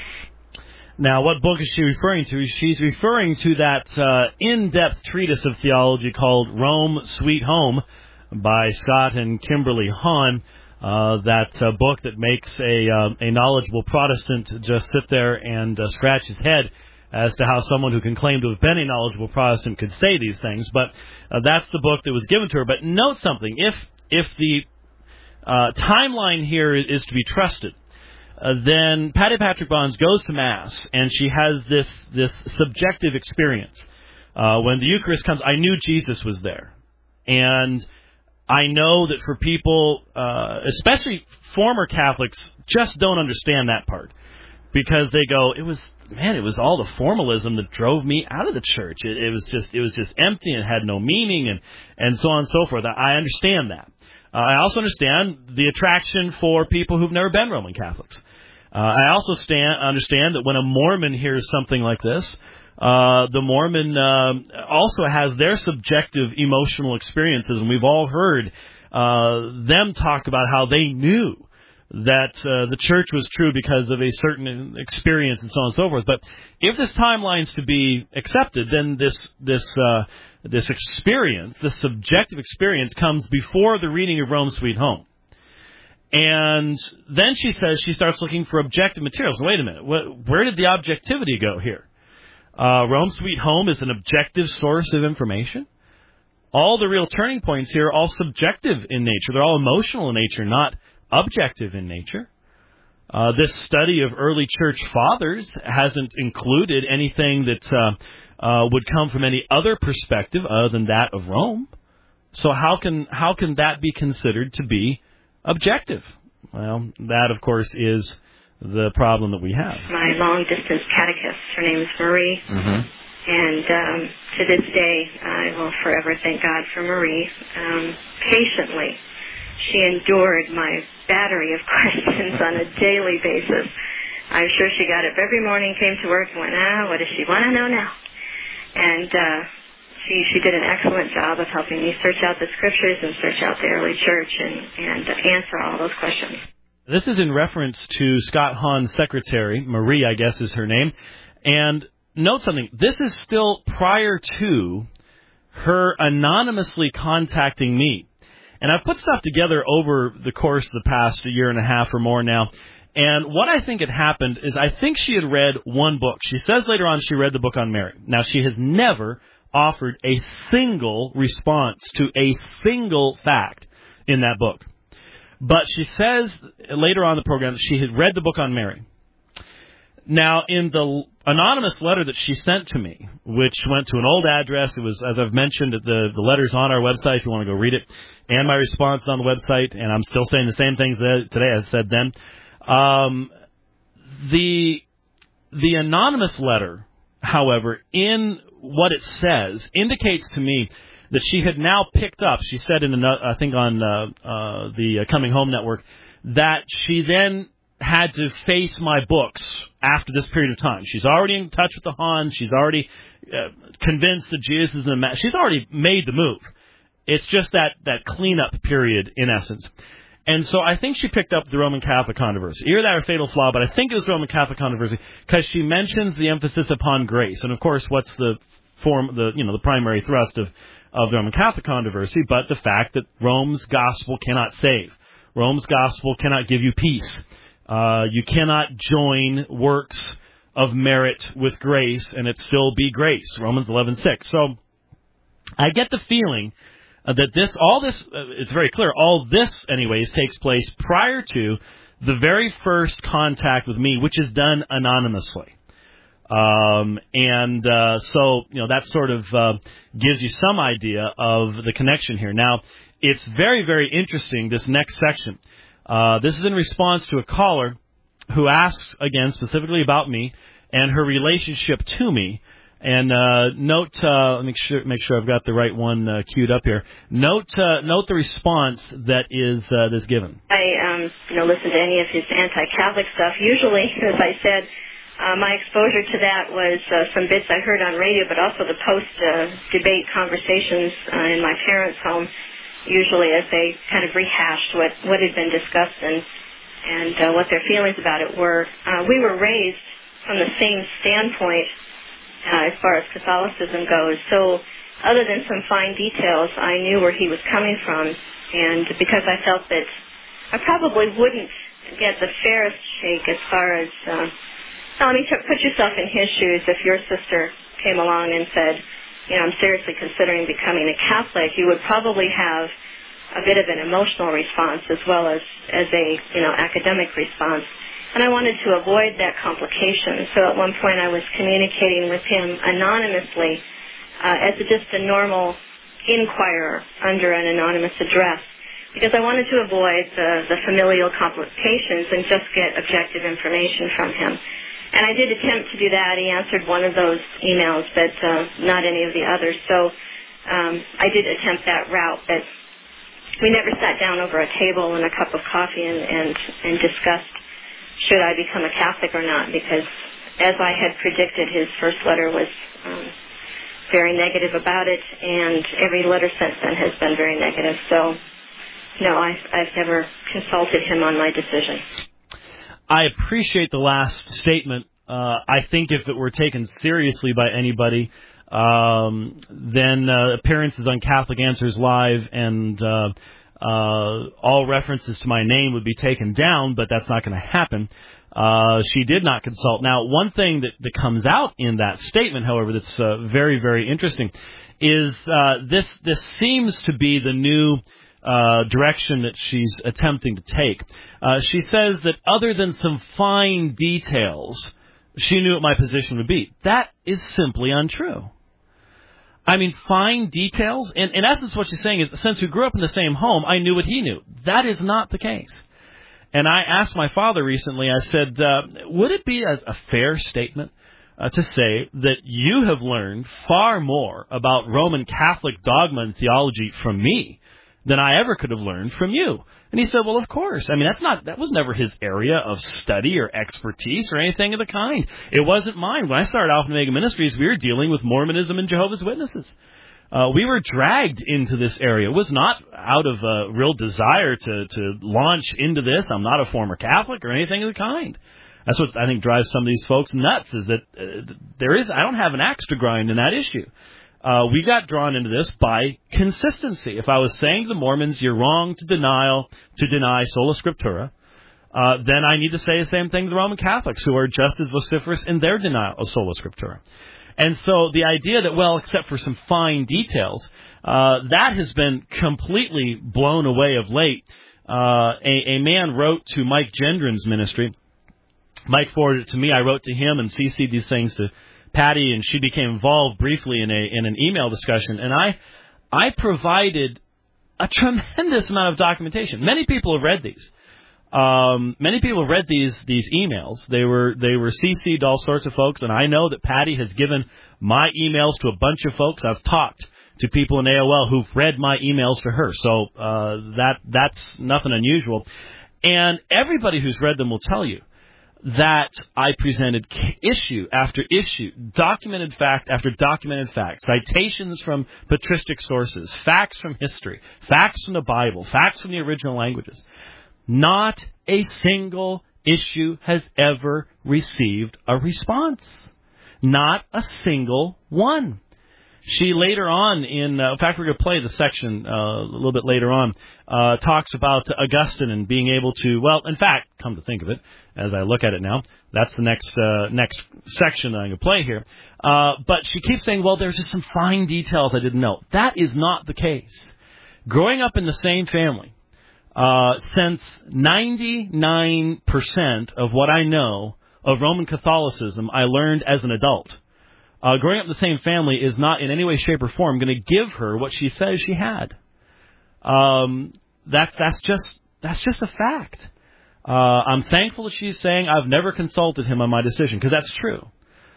Now, what book is she referring to? She's referring to that uh, in-depth treatise of theology called Rome, Sweet Home by Scott and Kimberly Hahn, uh, that uh, book that makes a, uh, a knowledgeable Protestant just sit there and uh, scratch his head as to how someone who can claim to have been a knowledgeable Protestant could say these things. But uh, that's the book that was given to her. But note something. If, if the uh, timeline here is to be trusted, Uh, then Patty Patrick Bonds goes to Mass, and she has this this subjective experience. Uh, when the Eucharist comes, I knew Jesus was there. And I know that for people, uh, especially former Catholics, just don't understand that part. Because they go, it was, man, it was all the formalism that drove me out of the church. It, it was just it was just empty and had no meaning, and, and so on and so forth. I understand that. Uh, I also understand the attraction for people who've never been Roman Catholics. Uh, I also stand, understand that when a Mormon hears something like this, uh, the Mormon uh, also has their subjective emotional experiences, and we've all heard uh, them talk about how they knew that uh, the church was true because of a certain experience and so on and so forth. But if this timeline's to be accepted, then this this uh, this experience, this subjective experience, comes before the reading of Rome, Sweet Home. And then she says she starts looking for objective materials. Wait a minute, where did the objectivity go here? Uh, Rome, Sweet Home is an objective source of information. All the real turning points here are all subjective in nature. They're all emotional in nature, not objective in nature. Uh, this study of early church fathers hasn't included anything that uh, uh, would come from any other perspective other than that of Rome. So how can how can that be considered to be objective? Well, that, of course, is the problem that we have. My long-distance catechist, her name is Marie, mm-hmm. and um, to this day, I will forever thank God for Marie. Um, patiently, she endured my battery of questions on a daily basis. I'm sure she got up every morning, came to work, and went, ah, what does she want to know now? And uh, she she did an excellent job of helping me search out the scriptures and search out the early church and, and answer all those questions. This is in reference to Scott Hahn's secretary, Marie, I guess is her name. And note something, this is still prior to her anonymously contacting me. And I've put stuff together over the course of the past year and a half or more now. And what I think had happened is I think she had read one book. She says later on she read the book on Mary. Now, she has never offered a single response to a single fact in that book. But she says later on in the program that she had read the book on Mary. Now, in the anonymous letter that she sent to me, which went to an old address, it was, as I've mentioned, the, the letter's on our website if you want to go read it, and my response on the website, and I'm still saying the same things today as I said then. Um, the the anonymous letter, however, in what it says, indicates to me that she had now picked up, she said in, another, I think on uh, uh, the Coming Home Network, that she then had to face my books after this period of time. She's already in touch with the Hahns. She's already uh, convinced that Jesus is the man. She's already made the move. It's just that, that cleanup period, in essence. And so I think she picked up the Roman Catholic controversy. Either that or fatal flaw, but I think it was Roman Catholic controversy because she mentions the emphasis upon grace. And, of course, what's the form, the you know, the primary thrust of, of the Roman Catholic controversy, but the fact that Rome's gospel cannot save. Rome's gospel cannot give you peace. Uh, you cannot join works of merit with grace and it still be grace. Romans eleven six. So I get the feeling uh, that this, all this, uh, it's very clear, all this, anyways, takes place prior to the very first contact with me, which is done anonymously. Um, and uh, so, you know, that sort of uh, gives you some idea of the connection here. Now, it's very, very interesting, this next section. Uh, this is in response to a caller who asks, again, specifically about me and her relationship to me. And uh, note, uh, make sure make sure I've got the right one uh, queued up here. Note uh, note the response that is uh, that's given. I um, you know listen to any of his anti-Catholic stuff. Usually, as I said, uh, my exposure to that was uh, some bits I heard on radio, but also the post-debate uh, conversations uh, in my parents' home. Usually, as they kind of rehashed what, what had been discussed and and uh, what their feelings about it were. Uh, we were raised from the same standpoint uh, as far as Catholicism goes. So other than some fine details, I knew where he was coming from. And because I felt that I probably wouldn't get the fairest shake as far as, uh, now, I mean, put yourself in his shoes. If your sister came along and said, you know, I'm seriously considering becoming a Catholic, you would probably have a bit of an emotional response as well as, as a, you know, academic response. And I wanted to avoid that complication. So at one point I was communicating with him anonymously uh, as a, just a normal inquirer under an anonymous address because I wanted to avoid the, the familial complications and just get objective information from him. And I did attempt to do that. He answered one of those emails, but uh, not any of the others. So um, I did attempt that route, but we never sat down over a table and a cup of coffee and, and, and discussed should I become a Catholic or not, because as I had predicted, his first letter was um, very negative about it, and every letter since then has been very negative. So, no, I've, I've never consulted him on my decision. I appreciate the last statement. Uh, I think if it were taken seriously by anybody, um, then uh, appearances on Catholic Answers Live and uh, uh, all references to my name would be taken down, but that's not going to happen. Uh, she did not consult. Now, one thing that, that comes out in that statement, however, that's uh, very, very interesting, is uh, this this seems to be the new Uh, direction that she's attempting to take. Uh, she says that other than some fine details, she knew what my position would be. That is simply untrue. I mean, fine details? In, in essence, what she's saying is, since we grew up in the same home, I knew what he knew. That is not the case. And I asked my father recently, I said, uh, would it be as a fair statement uh, to say that you have learned far more about Roman Catholic dogma and theology from me than I ever could have learned from you? And he said, well, of course. I mean, that's not, that was never his area of study or expertise or anything of the kind. It wasn't mine. When I started Alpha and Omega Ministries, we were dealing with Mormonism and Jehovah's Witnesses. Uh, we were dragged into this area. It was not out of a real desire to, to launch into this. I'm not a former Catholic or anything of the kind. That's what I think drives some of these folks nuts, is that uh, there is, I don't have an axe to grind in that issue. Uh, we got drawn into this by consistency. If I was saying to the Mormons, you're wrong to denial, to deny sola scriptura, uh, then I need to say the same thing to the Roman Catholics, who are just as vociferous in their denial of sola scriptura. And so the idea that, well, except for some fine details, uh, that has been completely blown away of late. Uh, a, a man wrote to Mike Gendron's ministry. Mike forwarded it to me. I wrote to him and C C'd these things to Patty, and she became involved briefly in a in an email discussion, and I I provided a tremendous amount of documentation. Many people have read these. Um, many people have read these these emails. They were they were C C'd to all sorts of folks, and I know that Patty has given my emails to a bunch of folks. I've talked to people in A O L who've read my emails to her, so uh, that that's nothing unusual. And everybody who's read them will tell you that I presented issue after issue, documented fact after documented fact, citations from patristic sources, facts from history, facts from the Bible, facts from the original languages. Not a single issue has ever received a response. Not a single one. She later on in, uh, in fact, we're going to play the section uh, a little bit later on, uh, talks about Augustine and being able to, well, in fact, come to think of it, as I look at it now, that's the next uh, next section that I'm going to play here. Uh, but she keeps saying, well, there's just some fine details I didn't know. That is not the case. growing up in the same family, uh, since ninety-nine percent of what I know of Roman Catholicism I learned as an adult. Uh, growing up in the same family is not in any way, shape, or form going to give her what she says she had. Um, that's that's just that's just a fact. Uh, I'm thankful that she's saying I've never consulted him on my decision, because that's true.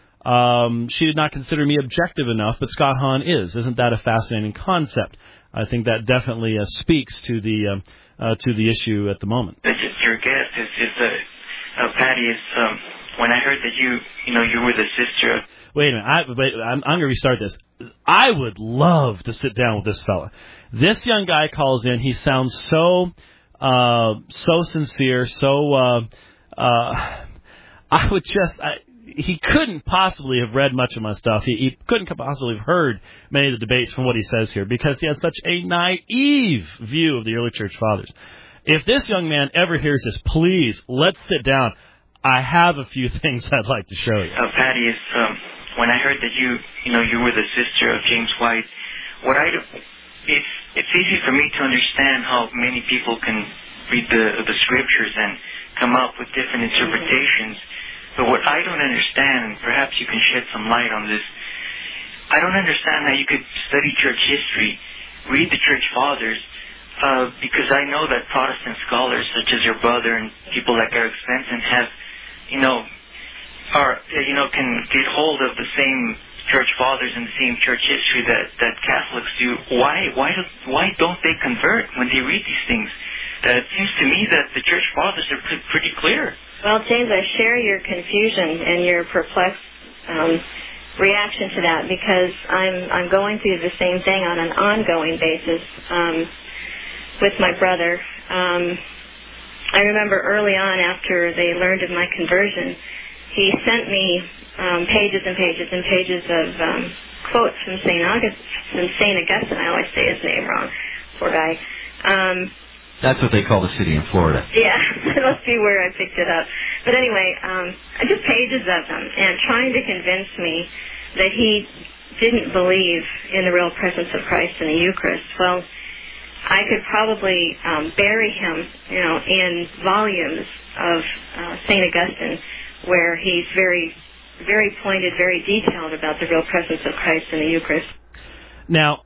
Um, she did not consider me objective enough, but Scott Hahn is. Isn't that a fascinating concept? I think that definitely uh, speaks to the um, uh, to the issue at the moment. This is your guest. Is is uh, uh, Patty? Is um, when I heard that you you know you were the sister of. Wait a minute. I, wait, I'm, I'm going to restart this. I would love to sit down with this fella. This young guy calls in. He sounds so uh, so sincere. So uh, uh, I would just. I, He couldn't possibly have read much of my stuff. He, he couldn't possibly have heard many of the debates from what he says here, because he has such a naive view of the early church fathers. If this young man ever hears this, please, let's sit down. I have a few things I'd like to show you. Uh, Patty, is, um, when I heard that you, you know, you were the sister of James White, what I do, it's it's easy for me to understand how many people can read the the scriptures and come up with different interpretations. But what I don't understand, and perhaps you can shed some light on this, I don't understand how you could study church history, read the church fathers, uh, because I know that Protestant scholars such as your brother and people like Eric Svensson have, you know, are you know can get hold of the same church fathers and the same church history that, that Catholics do. Why why do, why don't they convert when they read these things? Uh, it seems to me that the church fathers are pretty, pretty clear. Well, James, I share your confusion and your perplexed um, reaction to that, because I'm I'm going through the same thing on an ongoing basis um, with my brother. Um, I remember early on, after they learned of my conversion, he sent me um, pages and pages and pages of um, quotes from Saint August, from Saint Augustine. I always say his name wrong, poor guy. Um, That's what they call the city in Florida. Yeah, that must be where I picked it up. But anyway, um, just pages of them, and trying to convince me that he didn't believe in the real presence of Christ in the Eucharist. Well, I could probably um, bury him, you know, in volumes of uh, Saint Augustine, where he's very, very pointed, very detailed about the real presence of Christ in the Eucharist. Now,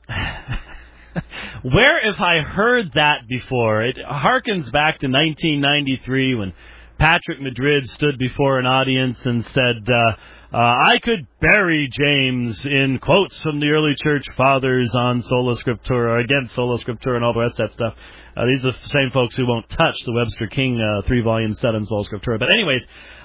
where have I heard that before? It harkens back to nineteen ninety-three when Patrick Madrid stood before an audience and said, uh, uh, I could bury James in quotes from the early church fathers on Sola Scriptura, against Sola Scriptura, and all the rest of that stuff. Uh, these are the same folks who won't touch the Webster King uh, three-volume set on Sola Scriptura. But anyways,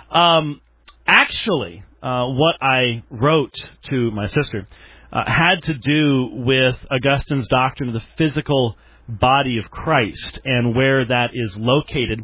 um, actually, uh, what I wrote to my sister Uh, had to do with Augustine's doctrine of the physical body of Christ and where that is located.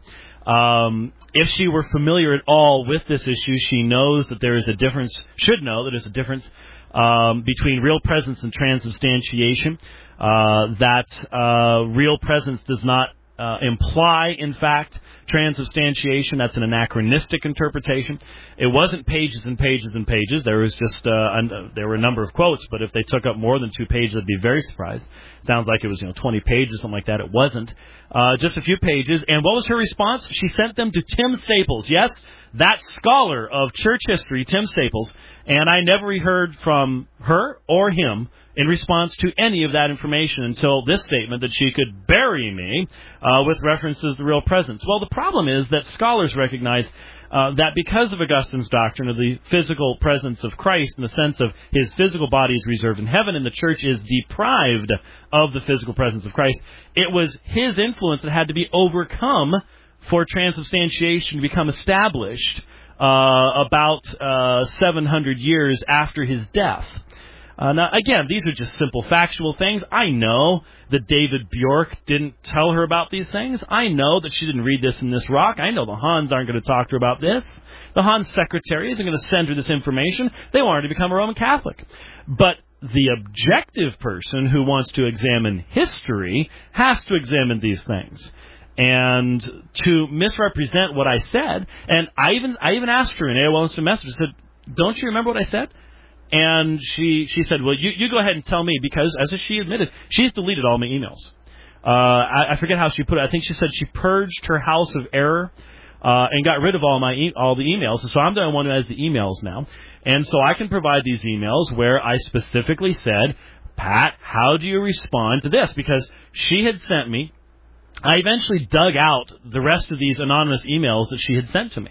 Um, if she were familiar at all with this issue, she knows that there is a difference, should know that there's a difference um, between real presence and transubstantiation, uh, that uh, real presence does not Uh, imply, in fact, transubstantiation. That's an anachronistic interpretation. It wasn't pages and pages and pages. There was just uh, an, uh, there were a number of quotes, but if they took up more than two pages, I'd be very surprised. Sounds like it was, you know, twenty pages, something like that. It wasn't. Uh, just a few pages. And what was her response? She sent them to Tim Staples. Yes, that scholar of church history, Tim Staples. And I never heard from her or him in response to any of that information until this statement that she could bury me uh, with references to the real presence. Well, the problem is that scholars recognize uh, that because of Augustine's doctrine of the physical presence of Christ in the sense of his physical body is reserved in heaven and the church is deprived of the physical presence of Christ, it was his influence that had to be overcome for transubstantiation to become established uh, about uh, seven hundred years after his death. Uh, now, again, these are just simple factual things. I know that David Bjork didn't tell her about these things. I know that she didn't read this in this rock. I know the Hans aren't going to talk to her about this. The Hans secretary isn't going to send her this information. They want her to become a Roman Catholic. But the objective person who wants to examine history has to examine these things. And to misrepresent what I said, and I even I even asked her in A O L Instant Message, I said, don't you remember what I said? And she, she said, well, you, you go ahead and tell me, because, as she admitted, she's deleted all my emails. Uh, I, I forget how she put it. I think she said she purged her house of error uh, and got rid of all my e- all the emails. So I'm the one who has the emails now. And so I can provide these emails where I specifically said, Pat, how do you respond to this? Because she had sent me, I eventually dug out the rest of these anonymous emails that she had sent to me.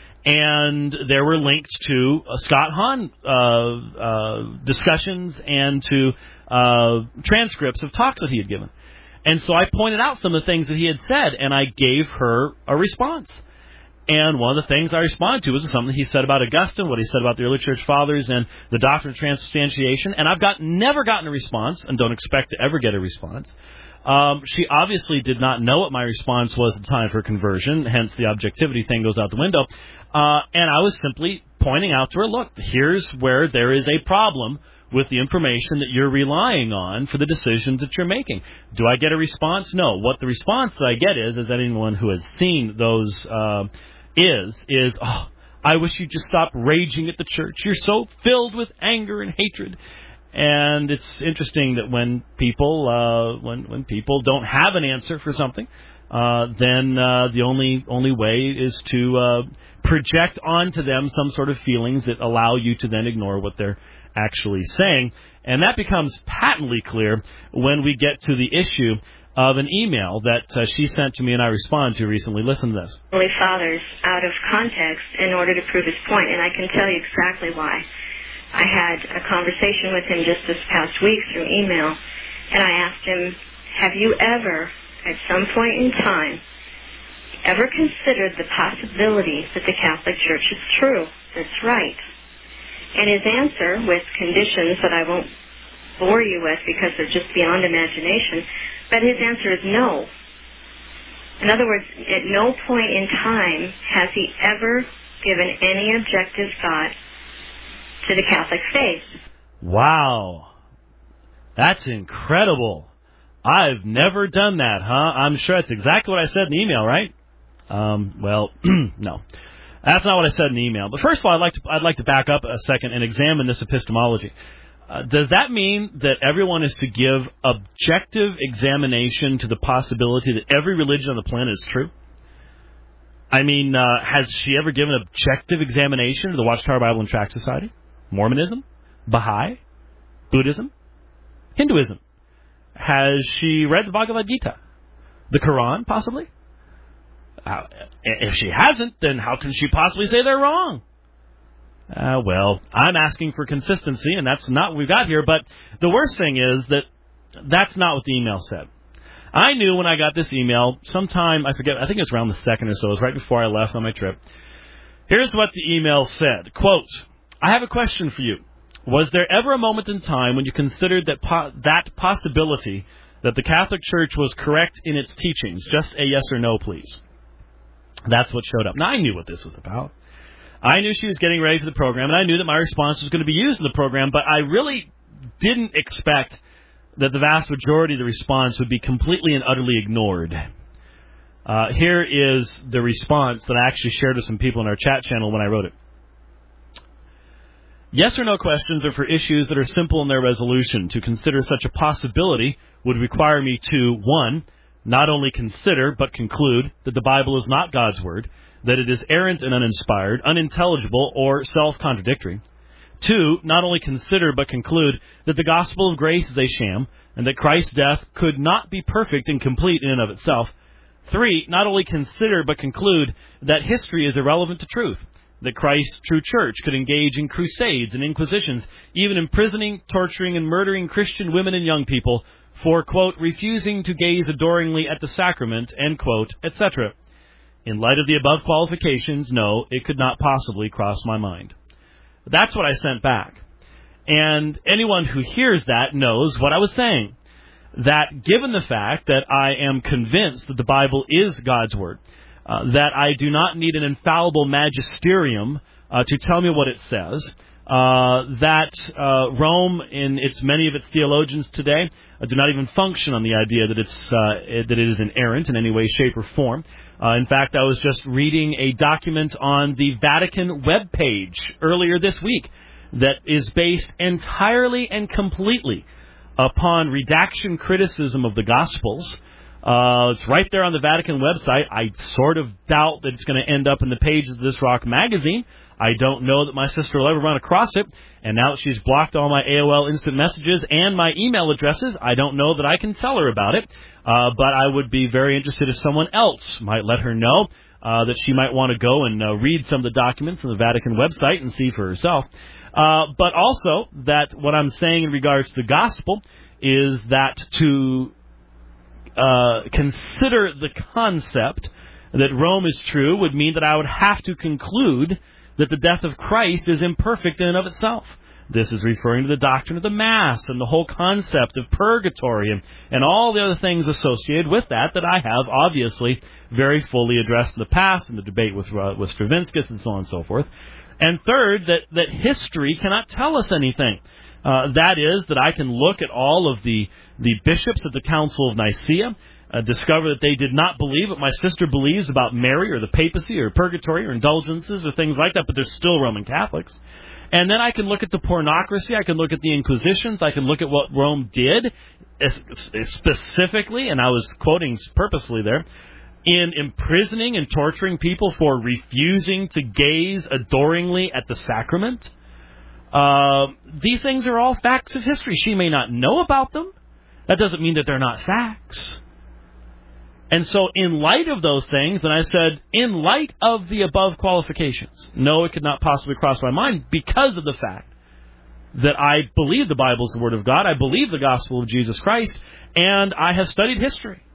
And there were links to uh, Scott Hahn uh, uh, discussions and to uh, transcripts of talks that he had given. And so I pointed out some of the things that he had said, and I gave her a response. And one of the things I responded to was something he said about Augustine, what he said about the early church fathers, and the doctrine of transubstantiation. And I've got never gotten a response, and don't expect to ever get a response. Um, she obviously did not know what my response was at the time of her conversion, hence the objectivity thing goes out the window. Uh, and I was simply pointing out to her, look, here's where there is a problem with the information that you're relying on for the decisions that you're making. Do I get a response? No. What the response that I get is, as anyone who has seen those uh, is, is, oh, I wish you'd just stop raging at the church. You're so filled with anger and hatred. And it's interesting that when people uh, when when people don't have an answer for something, uh, then uh, the only only way is to uh, project onto them some sort of feelings that allow you to then ignore what they're actually saying. And that becomes patently clear when we get to the issue of an email that uh, she sent to me and I responded to recently. Listen to this. Holy Fathers out of context in order to prove his point, and I can tell you exactly why. I had a conversation with him just this past week through email, and I asked him, have you ever, at some point in time, ever considered the possibility that the Catholic Church is true, that's right? And his answer, with conditions that I won't bore you with because they're just beyond imagination, but his answer is no. In other words, at no point in time has he ever given any objective thought to the Catholic faith. Wow. That's incredible. I've never done that, huh? I'm sure that's exactly what I said in the email, right? Um, well, no. That's not what I said in the email. But first of all, I'd like to, I'd like to back up a second and examine this epistemology. Uh, does that mean that everyone is to give objective examination to the possibility that every religion on the planet is true? I mean, uh, has she ever given objective examination to the Watchtower Bible and Tract Society? Mormonism, Baha'i, Buddhism, Hinduism. Has she read the Bhagavad Gita? The Quran, possibly? Uh, if she hasn't, then how can she possibly say they're wrong? Uh, well, I'm asking for consistency, and that's not what we've got here, but the worst thing is that that's not what the email said. I knew when I got this email, sometime, I forget, I think it was around the second or so, it was right before I left on my trip. Here's what the email said. Quote, I have a question for you. Was there ever a moment in time when you considered that po- that possibility that the Catholic Church was correct in its teachings? Just a yes or no, please. That's what showed up. Now, I knew what this was about. I knew she was getting ready for the program, and I knew that my response was going to be used in the program, but I really didn't expect that the vast majority of the response would be completely and utterly ignored. Uh, here is the response that I actually shared with some people in our chat channel when I wrote it. Yes or no questions are for issues that are simple in their resolution. To consider such a possibility would require me to, one, not only consider but conclude that the Bible is not God's Word, that it is errant and uninspired, unintelligible, or self-contradictory. Two, not only consider but conclude that the gospel of grace is a sham, and that Christ's death could not be perfect and complete in and of itself. Three, not only consider but conclude that history is irrelevant to truth, that Christ's true church could engage in crusades and inquisitions, even imprisoning, torturing, and murdering Christian women and young people for, quote, refusing to gaze adoringly at the sacrament, end quote, et cetera. In light of the above qualifications, no, it could not possibly cross my mind. That's what I sent back. And anyone who hears that knows what I was saying. That given the fact that I am convinced that the Bible is God's Word, uh, that I do not need an infallible magisterium uh, to tell me what it says, uh, that uh, Rome, in its many of its theologians today, uh, do not even function on the idea that it's uh, that it is inerrant in any way, shape, or form. Uh, in fact, I was just reading a document on the Vatican webpage earlier this week that is based entirely and completely upon redaction criticism of the Gospels, Uh, it's right there on the Vatican website. I sort of doubt that it's going to end up in the pages of This Rock magazine. I don't know that my sister will ever run across it. And now that she's blocked all my A O L instant messages and my email addresses, I don't know that I can tell her about it. Uh, but I would be very interested if someone else might let her know uh, that she might want to go and uh, read some of the documents on the Vatican website and see for herself. Uh, but also that what I'm saying in regards to the gospel is that to uh, consider the concept that Rome is true would mean that I would have to conclude that the death of Christ is imperfect in and of itself. This is referring to the doctrine of the Mass and the whole concept of purgatory and, and all the other things associated with that that I have obviously very fully addressed in the past in the debate with, uh, with Stravinskas and so on and so forth. And third, that, that history cannot tell us anything. Uh, that is, that I can look at all of the, the bishops at the Council of Nicaea, Uh, discover that they did not believe what my sister believes about Mary or the papacy or purgatory or indulgences or things like that, but they're still Roman Catholics. And then I can look at the pornocracy, I can look at the Inquisitions, I can look at what Rome did specifically, and I was quoting purposefully there, in imprisoning and torturing people for refusing to gaze adoringly at the sacrament. Uh, these things are all facts of history. She may not know about them. That doesn't mean that they're not facts. And so in light of those things, and I said, in light of the above qualifications, no, it could not possibly cross my mind because of the fact that I believe the Bible is the Word of God, I believe the gospel of Jesus Christ, and I have studied history.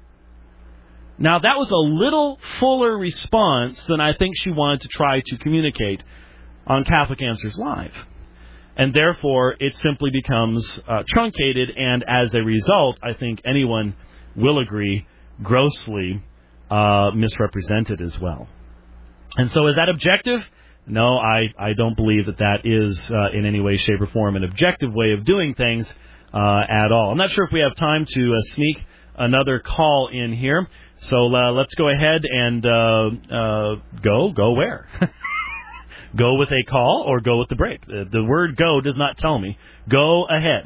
Now, that was a little fuller response than I think she wanted to try to communicate on Catholic Answers Live. And therefore, it simply becomes uh, truncated, and as a result, I think anyone will agree, grossly uh, misrepresented as well. And so is that objective? No, I, I don't believe that that is uh, in any way, shape, or form an objective way of doing things uh, at all. I'm not sure if we have time to uh, sneak another call in here. So uh, let's go ahead and uh, uh, go. Go where? Go with a call or go with the break? The, the word go does not tell me. Go ahead.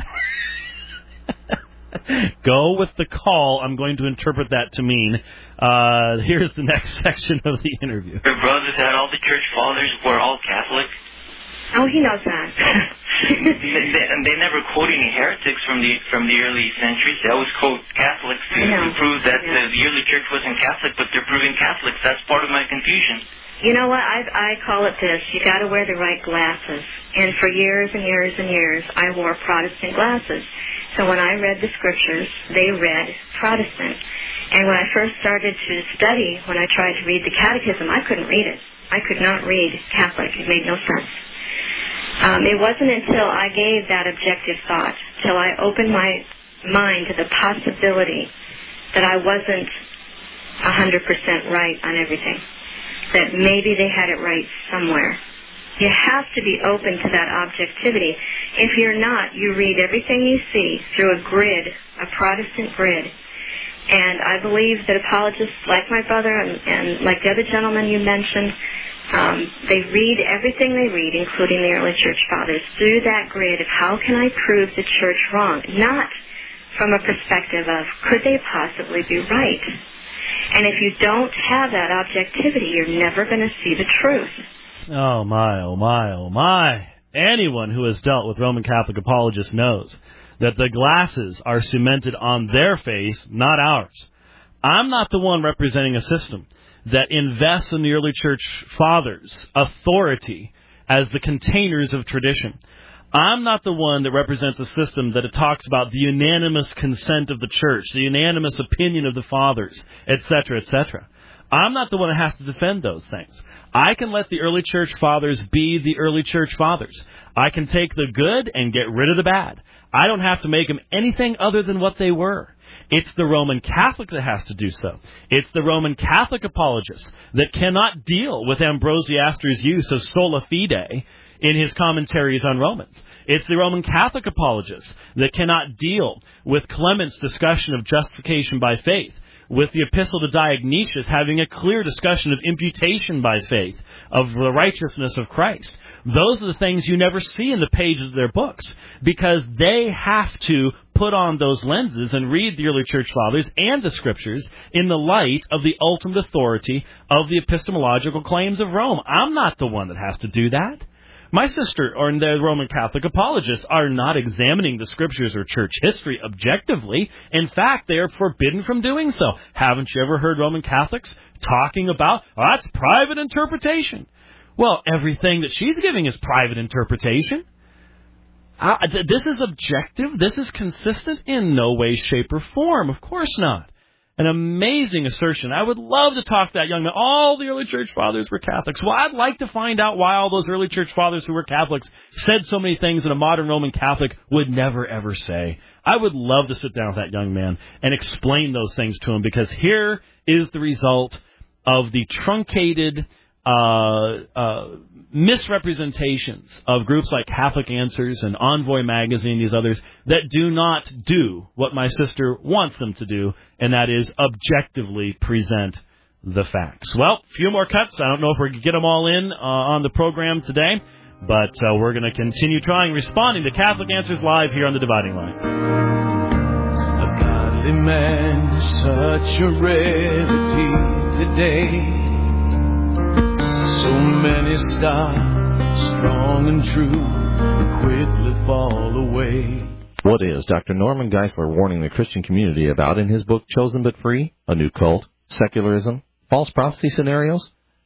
Go with the call. I'm going to interpret that to mean, uh, here's the next section of the interview. Your brothers had all the church fathers were all Catholic. Oh, he knows that. they, they, they never quote any heretics from the from the early centuries. They always quote Catholics to, to prove that yeah. the, the early church wasn't Catholic, but they're proving Catholics. That's part of my confusion. You know what? I I call it this. You got to wear the right glasses. And for years and years and years, I wore Protestant glasses. So when I read the scriptures, they read Protestant. And when I first started to study, when I tried to read the catechism, I couldn't read it. I could not read Catholic. It made no sense. Um, it wasn't until I gave that objective thought, till I opened my mind to the possibility that I wasn't one hundred percent right on everything, that maybe they had it right somewhere. You have to be open to that objectivity. If you're not, you read everything you see through a grid, a Protestant grid. And I believe that apologists like my brother and, and like the other gentleman you mentioned, um, they read everything they read, including the early church fathers, through that grid of how can I prove the church wrong, not from a perspective of could they possibly be right. And if you don't have that objectivity, you're never going to see the truth. Oh, my, oh, my, oh, my. Anyone who has dealt with Roman Catholic apologists knows that the glasses are cemented on their face, not ours. I'm not the one representing a system that invests in the early church fathers' authority as the containers of tradition. I'm not the one that represents a system that talks about the unanimous consent of the church, the unanimous opinion of the fathers, et cetera, et cetera. I'm not the one that has to defend those things. I can let the early church fathers be the early church fathers. I can take the good and get rid of the bad. I don't have to make them anything other than what they were. It's the Roman Catholic that has to do so. It's the Roman Catholic apologists that cannot deal with Ambrosiaster's use of sola fide in his commentaries on Romans. It's the Roman Catholic apologists that cannot deal with Clement's discussion of justification by faith, with the Epistle to Diognetus having a clear discussion of imputation by faith, of the righteousness of Christ. Those are the things you never see in the pages of their books, because they have to put on those lenses and read the early church fathers and the scriptures in the light of the ultimate authority of the epistemological claims of Rome. I'm not the one that has to do that. My sister or the Roman Catholic apologists are not examining the scriptures or church history objectively. In fact, they are forbidden from doing so. Haven't you ever heard Roman Catholics talking about, oh, that's private interpretation? Well, everything that she's giving is private interpretation. Uh, th- this is objective. This is consistent in no way, shape, or form. Of course not. An amazing assertion. I would love to talk to that young man. All the early church fathers were Catholics. Well, I'd like to find out why all those early church fathers who were Catholics said so many things that a modern Roman Catholic would never, ever say. I would love to sit down with that young man and explain those things to him, because here is the result of the truncated uh, uh, misrepresentations of groups like Catholic Answers and Envoy Magazine, these others, that do not do what my sister wants them to do, and that is objectively present the facts. Well, a few more cuts. I don't know if we can get them all in uh, on the program today, but uh, we're going to continue trying, responding to Catholic Answers Live here on The Dividing Line. A godly man is such a rarity today. So many start strong and true, and quickly fall away. What is Doctor Norman Geisler warning the Christian community about in his book Chosen But Free? A New Cult, Secularism, False Prophecy Scenarios?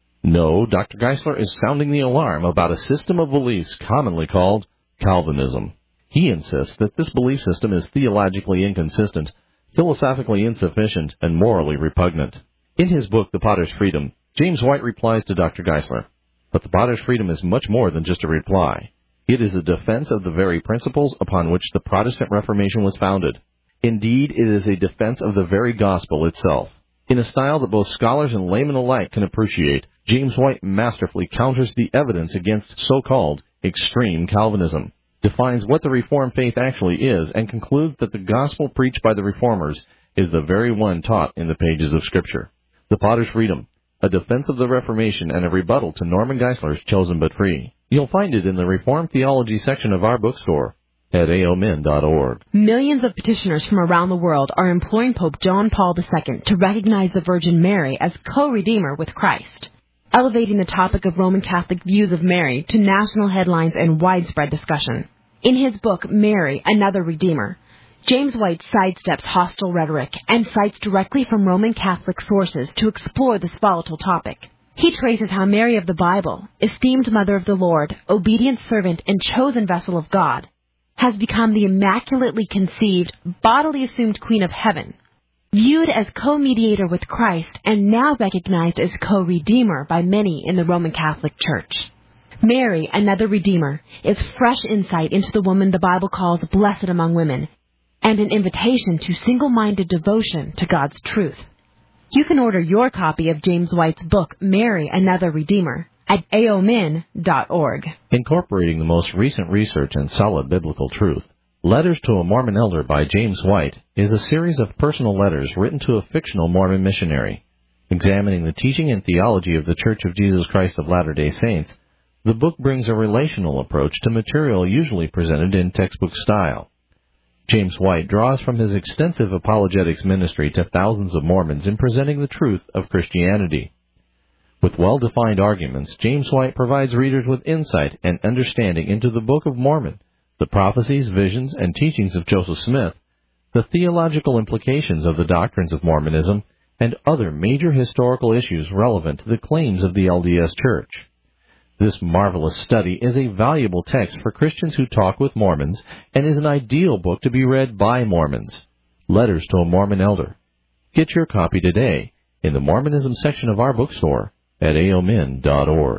No, Doctor Geisler is sounding the alarm about a system of beliefs commonly called Calvinism. He insists that this belief system is theologically inconsistent, philosophically insufficient, and morally repugnant. In his book The Potter's Freedom, James White replies to Doctor Geisler, but the Potter's Freedom is much more than just a reply. It is a defense of the very principles upon which the Protestant Reformation was founded. Indeed, it is a defense of the very gospel itself. In a style that both scholars and laymen alike can appreciate, James White masterfully counters the evidence against so-called extreme Calvinism, defines what the Reformed faith actually is, and concludes that the gospel preached by the Reformers is the very one taught in the pages of Scripture. The Potter's Freedom, a defense of the Reformation and a rebuttal to Norman Geisler's Chosen But Free. You'll find it in the Reformed Theology section of our bookstore at a o min dot org. Millions of petitioners from around the world are imploring Pope John Paul the Second to recognize the Virgin Mary as co-redeemer with Christ, elevating the topic of Roman Catholic views of Mary to national headlines and widespread discussion. In his book, Mary, Another Redeemer, James White sidesteps hostile rhetoric and cites directly from Roman Catholic sources to explore this volatile topic. He traces how Mary of the Bible, esteemed Mother of the Lord, obedient servant, and chosen vessel of God, has become the immaculately conceived, bodily assumed Queen of Heaven, viewed as co-mediator with Christ and now recognized as co-redeemer by many in the Roman Catholic Church. Mary, Another Redeemer, is fresh insight into the woman the Bible calls blessed among women, and an invitation to single-minded devotion to God's truth. You can order your copy of James White's book, Mary, Another Redeemer, at a o min dot org. Incorporating the most recent research and solid biblical truth, Letters to a Mormon Elder by James White is a series of personal letters written to a fictional Mormon missionary. Examining the teaching and theology of the Church of Jesus Christ of Latter-day Saints, the book brings a relational approach to material usually presented in textbook style. James White draws from his extensive apologetics ministry to thousands of Mormons in presenting the truth of Christianity. With well-defined arguments, James White provides readers with insight and understanding into the Book of Mormon, the prophecies, visions, and teachings of Joseph Smith, the theological implications of the doctrines of Mormonism, and other major historical issues relevant to the claims of the L D S Church. This marvelous study is a valuable text for Christians who talk with Mormons and is an ideal book to be read by Mormons. Letters to a Mormon Elder. Get your copy today in the Mormonism section of our bookstore at a o min dot org.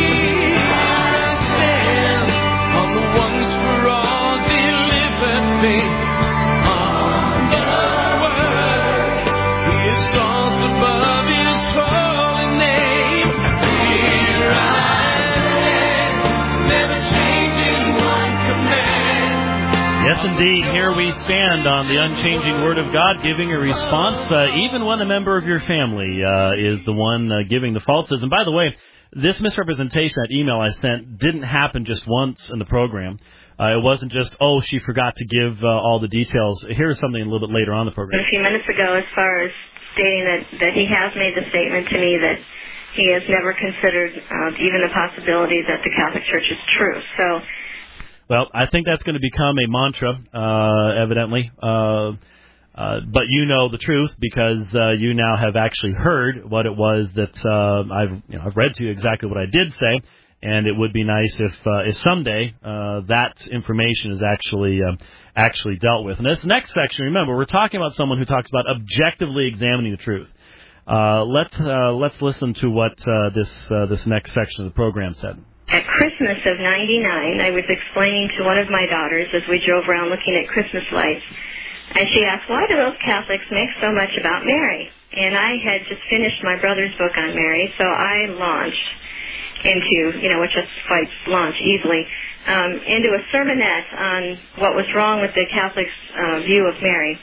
Yes, indeed. Here we stand on the unchanging Word of God, giving a response, uh, even when a member of your family uh, is the one uh, giving the falses. And by the way, this misrepresentation, that email I sent, didn't happen just once in the program. Uh, it wasn't just, oh, she forgot to give uh, all the details. Here's something a little bit later on in the program. A few minutes ago, as far as stating that, that he has made the statement to me that he has never considered uh, even the possibility that the Catholic Church is true. So, well, I think that's going to become a mantra, uh, evidently. Uh, uh, but you know the truth because uh, you now have actually heard what it was that uh, I've you know, I've read to you exactly what I did say. And it would be nice if, uh, if someday uh, that information is actually uh, actually dealt with. And this next section, remember, we're talking about someone who talks about objectively examining the truth. Uh, let's uh, let's listen to what uh, this uh, this next section of the program said. At Christmas of ninety-nine, I was explaining to one of my daughters as we drove around looking at Christmas lights, and she asked, "Why do those Catholics make so much about Mary?" And I had just finished my brother's book on Mary, so I launched into, you know, which is quite launch easily, um, into a sermonette on what was wrong with the Catholics' uh, view of Mary.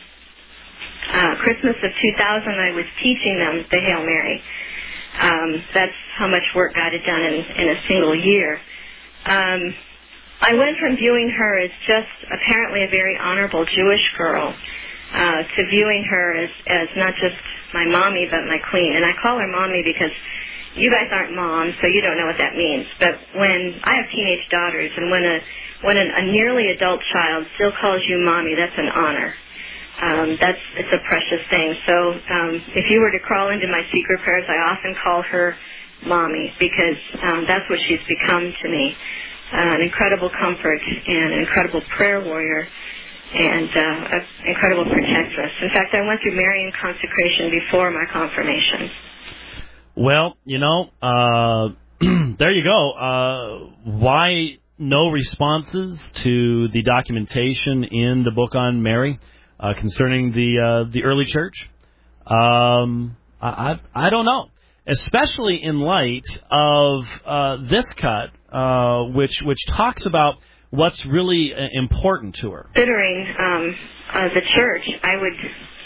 Uh, Christmas of two thousand, I was teaching them the Hail Mary. Um, that's how much work God had done in, in a single year. Um, I went from viewing her as just apparently a very honorable Jewish girl uh, to viewing her as, as not just my mommy, but my queen. And I call her mommy because you guys aren't moms, so you don't know what that means. But when I have teenage daughters, and when a when an, a nearly adult child still calls you mommy, that's an honor. Um, that's it's a precious thing. So um, if you were to crawl into my secret prayers, I often call her mommy because um, that's what she's become to me. Uh, an incredible comfort and an incredible prayer warrior and uh, an incredible protectress. In fact, I went through Marian consecration before my confirmation. Well, you know, uh, there you go. Uh, why no responses to the documentation in the book on Mary uh, concerning the uh, the early church? Um, I, I I don't know, especially in light of uh, this cut, uh, which which talks about what's really uh, important to her. Considering um, uh, the church, I would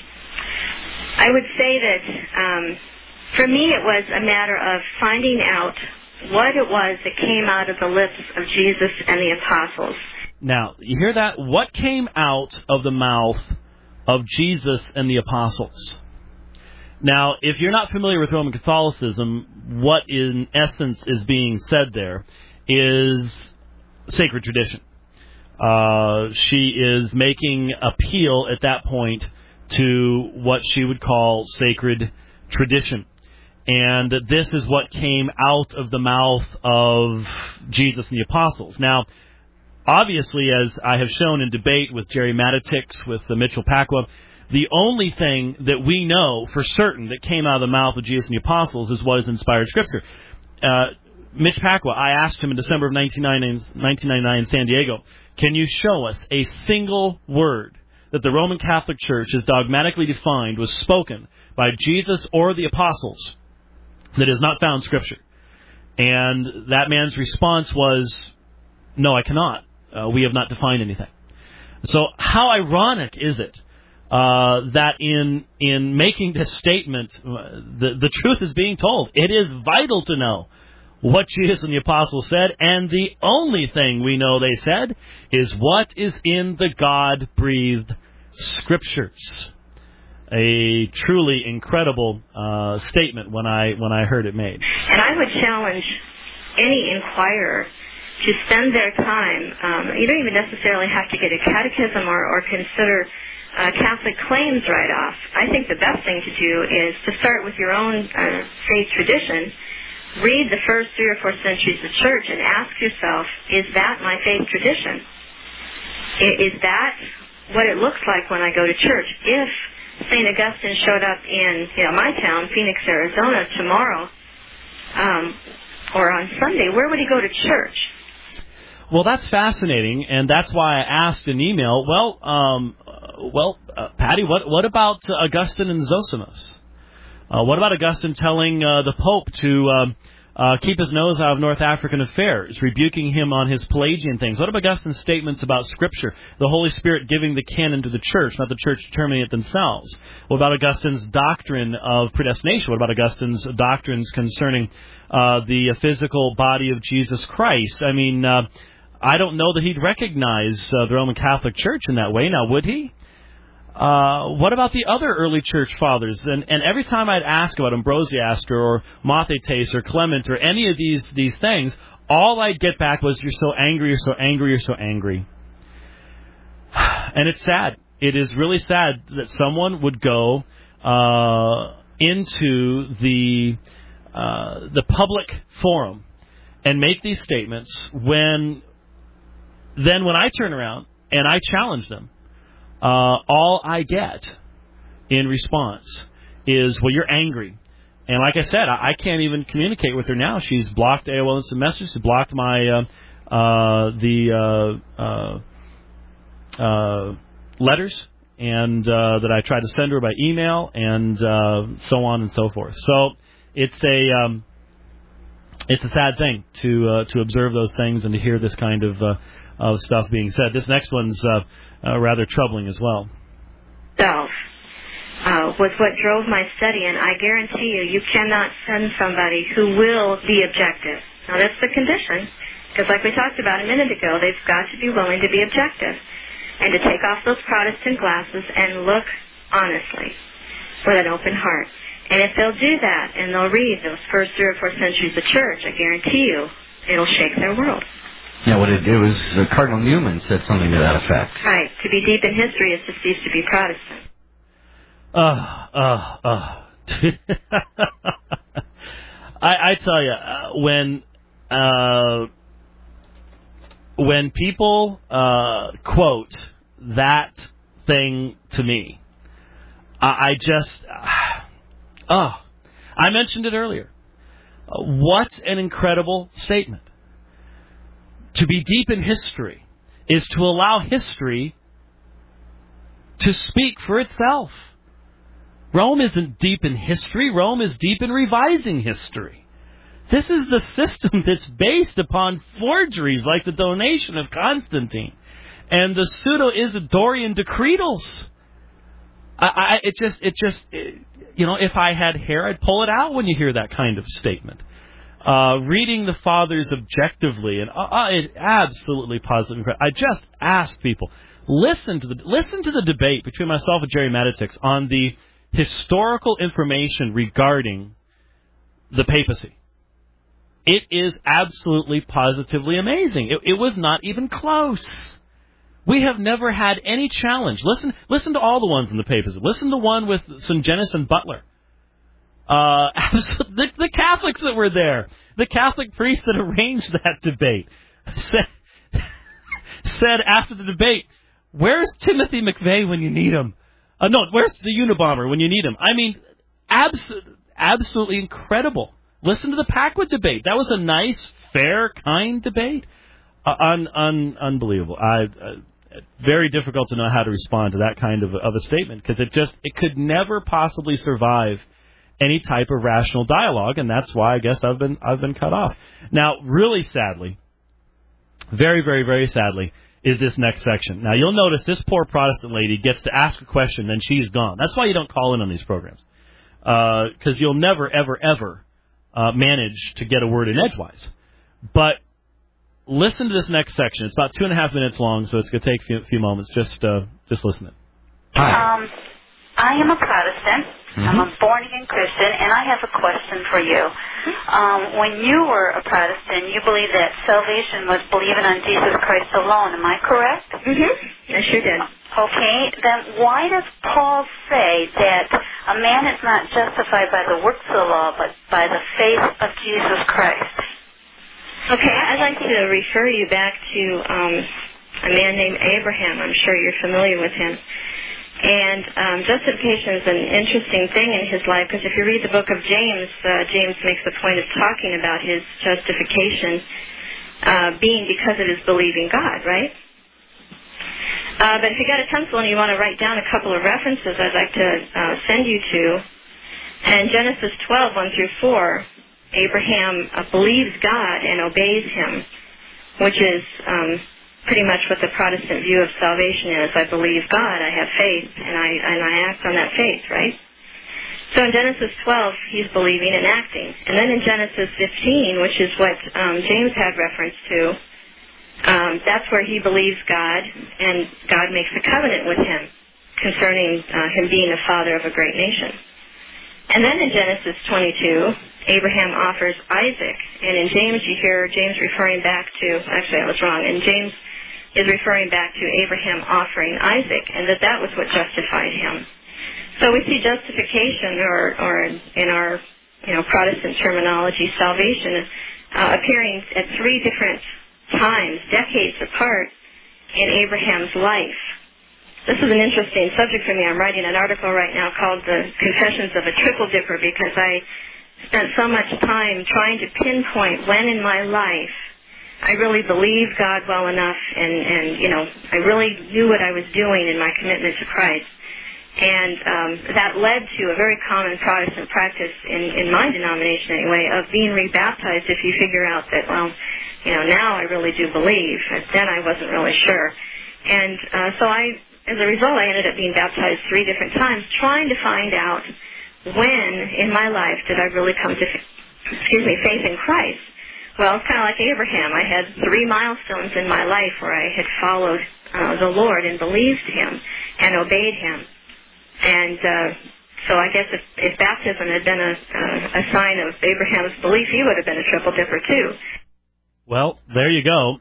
I would say that. Um, For me, it was a matter of finding out what it was that came out of the lips of Jesus and the apostles. Now, you hear that? What came out of the mouth of Jesus and the apostles? Now, if you're not familiar with Roman Catholicism, what in essence is being said there is sacred tradition. Uh, she is making appeal at that point to what she would call sacred tradition. And this is what came out of the mouth of Jesus and the apostles. Now, obviously, as I have shown in debate with Jerry Matitix, with uh, Mitchell Pacwa, the only thing that we know for certain that came out of the mouth of Jesus and the apostles is what is inspired Scripture. Uh, Mitch Pacwa, I asked him in December of nineteen ninety-nine in San Diego, can you show us a single word that the Roman Catholic Church has dogmatically defined was spoken by Jesus or the apostles that is not found in Scripture? And that man's response was, no, I cannot. Uh, we have not defined anything. So how ironic is it uh, that in in making this statement, uh, the, the truth is being told. It is vital to know what Jesus and the apostles said, and the only thing we know they said is what is in the God-breathed Scriptures. A truly incredible uh, statement when I when I heard it made. And I would challenge any inquirer to spend their time. Um, you don't even necessarily have to get a catechism or, or consider uh, Catholic claims right off. I think the best thing to do is to start with your own uh, faith tradition, read the first three or four centuries of the Church, and ask yourself, is that my faith tradition? Is that what it looks like when I go to church? If Saint Augustine showed up in, you know, my town, Phoenix, Arizona, tomorrow, um, or on Sunday, where would he go to church? Well, that's fascinating, and that's why I asked an email. Well, um, uh, well, uh, Patty, what what about uh, Augustine and Zosimus? Uh, what about Augustine telling uh, the Pope to um, Uh, keep his nose out of North African affairs, rebuking him on his Pelagian things. What about Augustine's statements about Scripture? The Holy Spirit giving the canon to the church, not the church determining it themselves. What about Augustine's doctrine of predestination? What about Augustine's doctrines concerning uh, the physical body of Jesus Christ? I mean, uh, I don't know that he'd recognize uh, the Roman Catholic Church in that way. Now, would he? Uh, what about the other early church fathers? And, and every time I'd ask about Ambrosiaster or Mothetes or Clement or any of these, these things, all I'd get back was, you're so angry, you're so angry, you're so angry. And it's sad. It is really sad that someone would go uh, into the uh, the public forum and make these statements when then when I turn around and I challenge them, Uh, all I get in response is, well, you're angry. And like I said, I, I can't even communicate with her now. She's blocked A O L Instant Message. She's blocked my, uh, uh, the, uh, uh, uh, letters and, uh, that I tried to send her by email and, uh, so on and so forth. So it's a, um, it's a sad thing to, uh, to observe those things and to hear this kind of, uh, of stuff being said. This next one's, uh, Uh, rather troubling as well. Self uh, was what drove my study, and I guarantee you, you cannot send somebody who will be objective. Now, that's the condition, because like we talked about a minute ago, they've got to be willing to be objective and to take off those Protestant glasses and look honestly with an open heart. And if they'll do that and they'll read those first three or four centuries of church, I guarantee you, it'll shake their world. Yeah, what it, it was uh, Cardinal Newman said something to that effect. Right. To be deep in history is to cease to be Protestant. Uh, uh, uh. I, I tell you, uh, when uh, when people uh, quote that thing to me, I, I just, uh, oh, I mentioned it earlier. Uh, what an incredible statement. To be deep in history is to allow history to speak for itself. Rome isn't deep in history. Rome is deep in revising history. This is the system that's based upon forgeries like the donation of Constantine and the pseudo-Isidorian decretals. I, I, it just, it just, it, you know, if I had hair, I'd pull it out when you hear that kind of statement. Uh, reading the fathers objectively, and uh, uh, it absolutely positive. I just ask people, listen to the listen to the debate between myself and Jerry Meditix on the historical information regarding the papacy. It is absolutely positively amazing. It, it was not even close. We have never had any challenge. Listen, listen to all the ones in the papacy. Listen to one with Sungenis and Butler. Uh, the, the Catholics that were there, the Catholic priest that arranged that debate, said, said after the debate, where's Timothy McVeigh when you need him? Uh, no, where's the Unabomber when you need him? I mean, abs- absolutely incredible. Listen to the Packwood debate. That was a nice, fair, kind debate. Uh, un, un, unbelievable. I, uh, very difficult to know how to respond to that kind of, of a statement, because it just, it could never possibly survive any type of rational dialogue, and that's why I guess I've been I've been cut off. Now, really sadly, very, very, very sadly, is this next section. Now, you'll notice this poor Protestant lady gets to ask a question, then she's gone. That's why you don't call in on these programs, because uh, you'll never, ever, ever uh, manage to get a word in edgewise. But listen to this next section. It's about two and a half minutes long, so it's going to take a few, few moments. Just uh, just listen to it. Hi. Um, I am a Protestant. Mm-hmm. I'm a born-again Christian, and I have a question for you. Um, when you were a Protestant, you believed that salvation was believing on Jesus Christ alone. Am I correct? Mm-hmm. I sure did. Okay. Then why does Paul say that a man is not justified by the works of the law, but by the faith of Jesus Christ? Okay. I'd like to refer you back to um, a man named Abraham. I'm sure you're familiar with him. And um, justification is an interesting thing in his life, because if you read the book of James, uh, James makes the point of talking about his justification uh, being because of his believing God, right? Uh, but if you got a pencil and you want to write down a couple of references, I'd like to uh, send you to. And Genesis twelve, one through four, Abraham uh, believes God and obeys him, which is um, pretty much what the Protestant view of salvation is. I believe God, I have faith, and I and I act on that faith, right? So in Genesis twelve, he's believing and acting. And then in Genesis fifteen, which is what um, James had reference to, um, that's where he believes God, and God makes a covenant with him concerning uh, him being the father of a great nation. And then in Genesis twenty-two, Abraham offers Isaac. And in James, you hear James referring back to, actually I was wrong, and James is referring back to Abraham offering Isaac, and that that was what justified him. So we see justification, or, or in our, you know, Protestant terminology, salvation, uh, appearing at three different times, decades apart, in Abraham's life. This is an interesting subject for me. I'm writing an article right now called The Confessions of a Triple Dipper, because I spent so much time trying to pinpoint when in my life I really believed God well enough, and, and you know, I really knew what I was doing in my commitment to Christ. And um, that led to a very common Protestant practice in, in my denomination anyway, of being rebaptized if you figure out that, well, you know, now I really do believe. Then I wasn't really sure. And uh, so I, as a result, I ended up being baptized three different times, trying to find out when in my life did I really come to, excuse me, faith in Christ. Well, it's kind of like Abraham. I had three milestones in my life where I had followed uh, the Lord and believed him and obeyed him. And uh, so I guess if, if baptism had been a, uh, a sign of Abraham's belief, he would have been a triple dipper too. Well, there you go.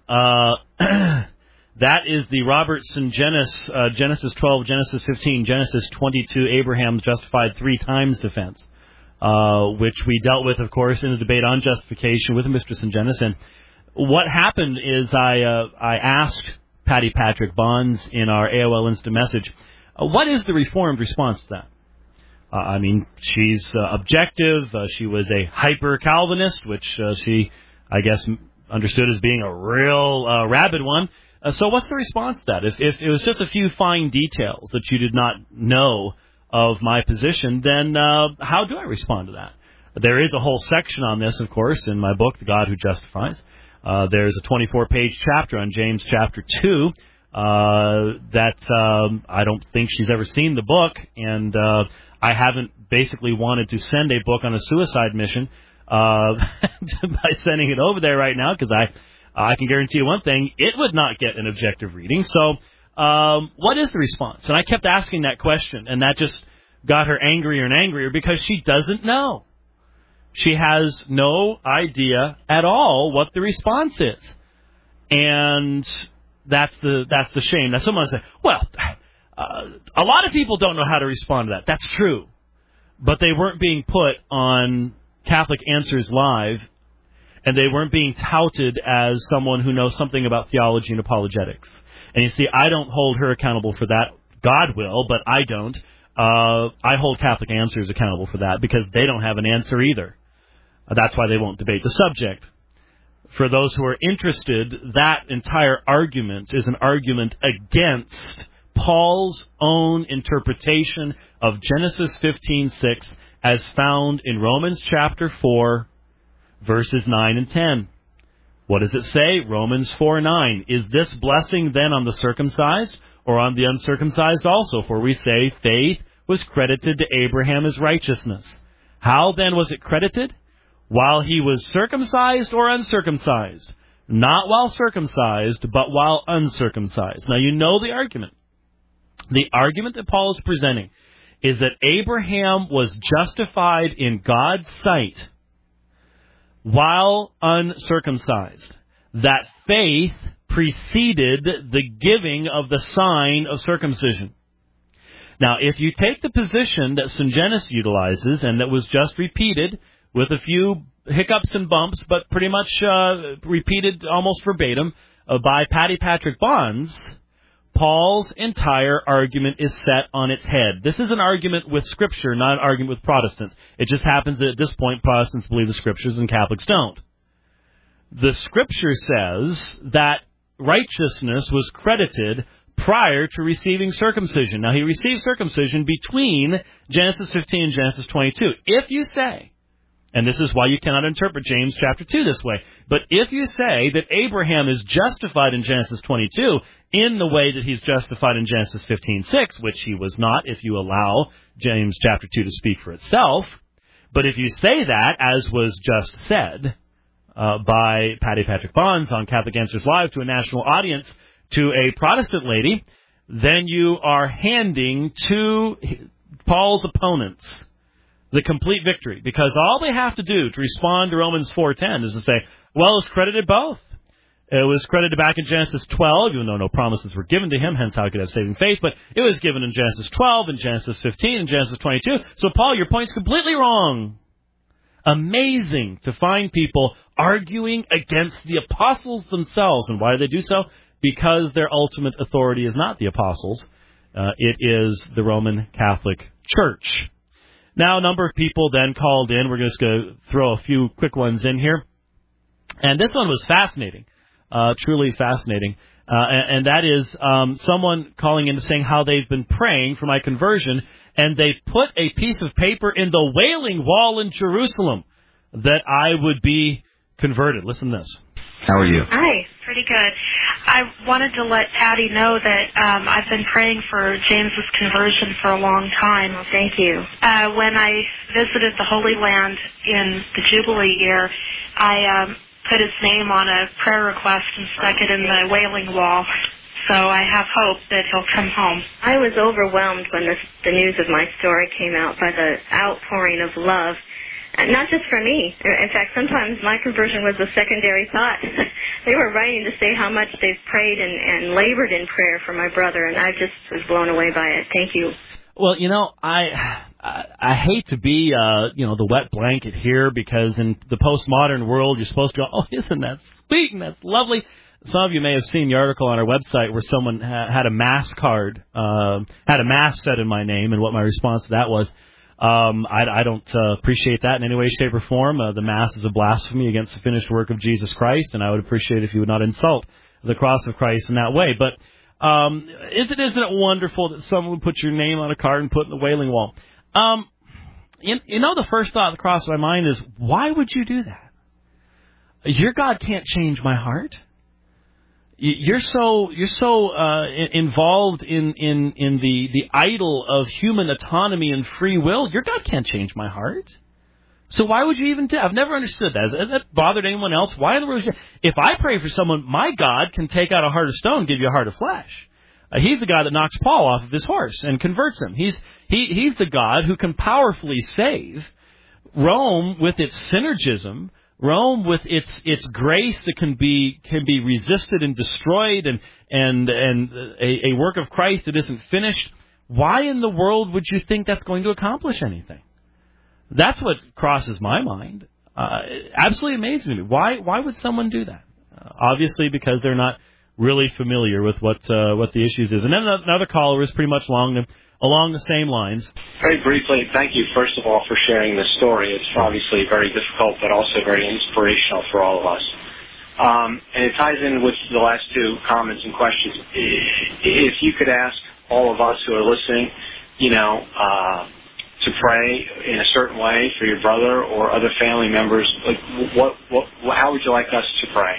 Uh, that is the Robertson Genesis, uh, Genesis twelve, Genesis fifteen, Genesis twenty-two, Abraham's justified three times defense, uh, which we dealt with, of course, in the debate on justification with Mister Sungenis. And what happened is I uh, I asked Patty Patrick Bonds in our A O L Instant Message, Uh, what is the Reformed response to that? Uh, I mean, she's uh, objective. Uh, she was a hyper-Calvinist, which uh, she, I guess, understood as being a real uh, rabid one. Uh, so what's the response to that? If, if it was just a few fine details that you did not know of my position, then uh, how do I respond to that? There is a whole section on this, of course, in my book, The God Who Justifies. Uh, there's a twenty-four page chapter on James chapter two. Uh, that, um, I don't think she's ever seen the book, and, uh, I haven't basically wanted to send a book on a suicide mission, uh, by sending it over there right now, because I, I can guarantee you one thing, it would not get an objective reading. So, um, what is the response? And I kept asking that question, and that just got her angrier and angrier, because she doesn't know. She has no idea at all what the response is. And That's the that's the shame. Now, someone say, well, uh, a lot of people don't know how to respond to that. That's true. But they weren't being put on Catholic Answers Live, and they weren't being touted as someone who knows something about theology and apologetics. And you see, I don't hold her accountable for that. God will, but I don't. Uh, I hold Catholic Answers accountable for that, because they don't have an answer either. Uh, that's why they won't debate the subject. For those who are interested, that entire argument is an argument against Paul's own interpretation of Genesis fifteen six as found in Romans chapter four, verses nine and ten. What does it say? Romans four nine. Is this blessing then on the circumcised or on the uncircumcised also? For we say faith was credited to Abraham as righteousness. How then was it credited? While he was circumcised or uncircumcised? Not while circumcised, but while uncircumcised. Now, you know the argument. The argument that Paul is presenting is that Abraham was justified in God's sight while uncircumcised. That faith preceded the giving of the sign of circumcision. Now, if you take the position that Sungenis utilizes, and that was just repeated with a few hiccups and bumps, but pretty much uh, repeated almost verbatim uh, by Patty Patrick Bonds, Paul's entire argument is set on its head. This is an argument with Scripture, not an argument with Protestants. It just happens that at this point Protestants believe the Scriptures and Catholics don't. The Scripture says that righteousness was credited prior to receiving circumcision. Now, he received circumcision between Genesis fifteen and Genesis twenty-two. If you say And this is why you cannot interpret James chapter two this way. But if you say that Abraham is justified in Genesis twenty-two in the way that he's justified in Genesis fifteen six, which he was not if you allow James chapter two to speak for itself, but if you say that, as was just said uh, by Patty Patrick Bonds on Catholic Answers Live to a national audience to a Protestant lady, then you are handing to Paul's opponents the complete victory, because all they have to do to respond to Romans four ten is to say, well, it's credited both. It was credited back in Genesis twelve, even though no promises were given to him, hence how he could have saving faith, but it was given in Genesis twelve, in Genesis fifteen, in Genesis twenty-two. So, Paul, your point's completely wrong. Amazing to find people arguing against the apostles themselves. And why do they do so? Because their ultimate authority is not the apostles. Uh, it is the Roman Catholic Church. Now, a number of people then called in. We're just going to throw a few quick ones in here. And this one was fascinating, uh, truly fascinating. Uh, and, and that is um, someone calling in saying how they've been praying for my conversion, and they put a piece of paper in the Wailing Wall in Jerusalem that I would be converted. Listen to this. How are you? Hi, pretty good. I wanted to let Patty know that um, I've been praying for James's conversion for a long time. Well, thank you. Uh, when I visited the Holy Land in the Jubilee year, I um, put his name on a prayer request and stuck it in the Wailing Wall. So I have hope that he'll come home. I was overwhelmed when this, the news of my story came out by the outpouring of love. Not just for me. In fact, sometimes my conversion was a secondary thought. They were writing to say how much they've prayed and, and labored in prayer for my brother, and I just was blown away by it. Thank you. Well, you know, I I, I hate to be, uh, you know, the wet blanket here, because in the postmodern world, you're supposed to go, oh, isn't that sweet and that's lovely. Some of you may have seen the article on our website where someone ha- had a mass card, uh, had a mass set in my name, and what my response to that was. Um, I, I don't uh, appreciate that in any way, shape, or form. Uh, the Mass is a blasphemy against the finished work of Jesus Christ, and I would appreciate if you would not insult the cross of Christ in that way. But um, isn't, isn't it wonderful that someone would put your name on a card and put it in the Wailing Wall? Um, you, you know, the first thought that crossed my mind is, why would you do that? Your God can't change my heart. You're so you're so uh, involved in, in, in the, the idol of human autonomy and free will. Your God can't change my heart. So why would you even do that? I've never understood that. Has that bothered anyone else? Why in the world? If I pray for someone, my God can take out a heart of stone and give you a heart of flesh. Uh, he's the God that knocks Paul off of his horse and converts him. He's he he's the God who can powerfully save. Rome, with its synergism, Rome, with its its grace that can be can be resisted and destroyed, and and and a, a work of Christ that isn't finished. Why in the world would you think that's going to accomplish anything? That's what crosses my mind. Uh, absolutely amazing to me. Why why would someone do that? Uh, obviously, because they're not really familiar with what uh, what the issues is. And then another caller was pretty much along the along the same lines. Very briefly, thank you, first of all, for sharing this story. It's obviously very difficult, but also very inspirational for all of us. Um, and it ties in with the last two comments and questions. If you could ask all of us who are listening, you know, uh, to pray in a certain way for your brother or other family members, like what, what, how would you like us to pray?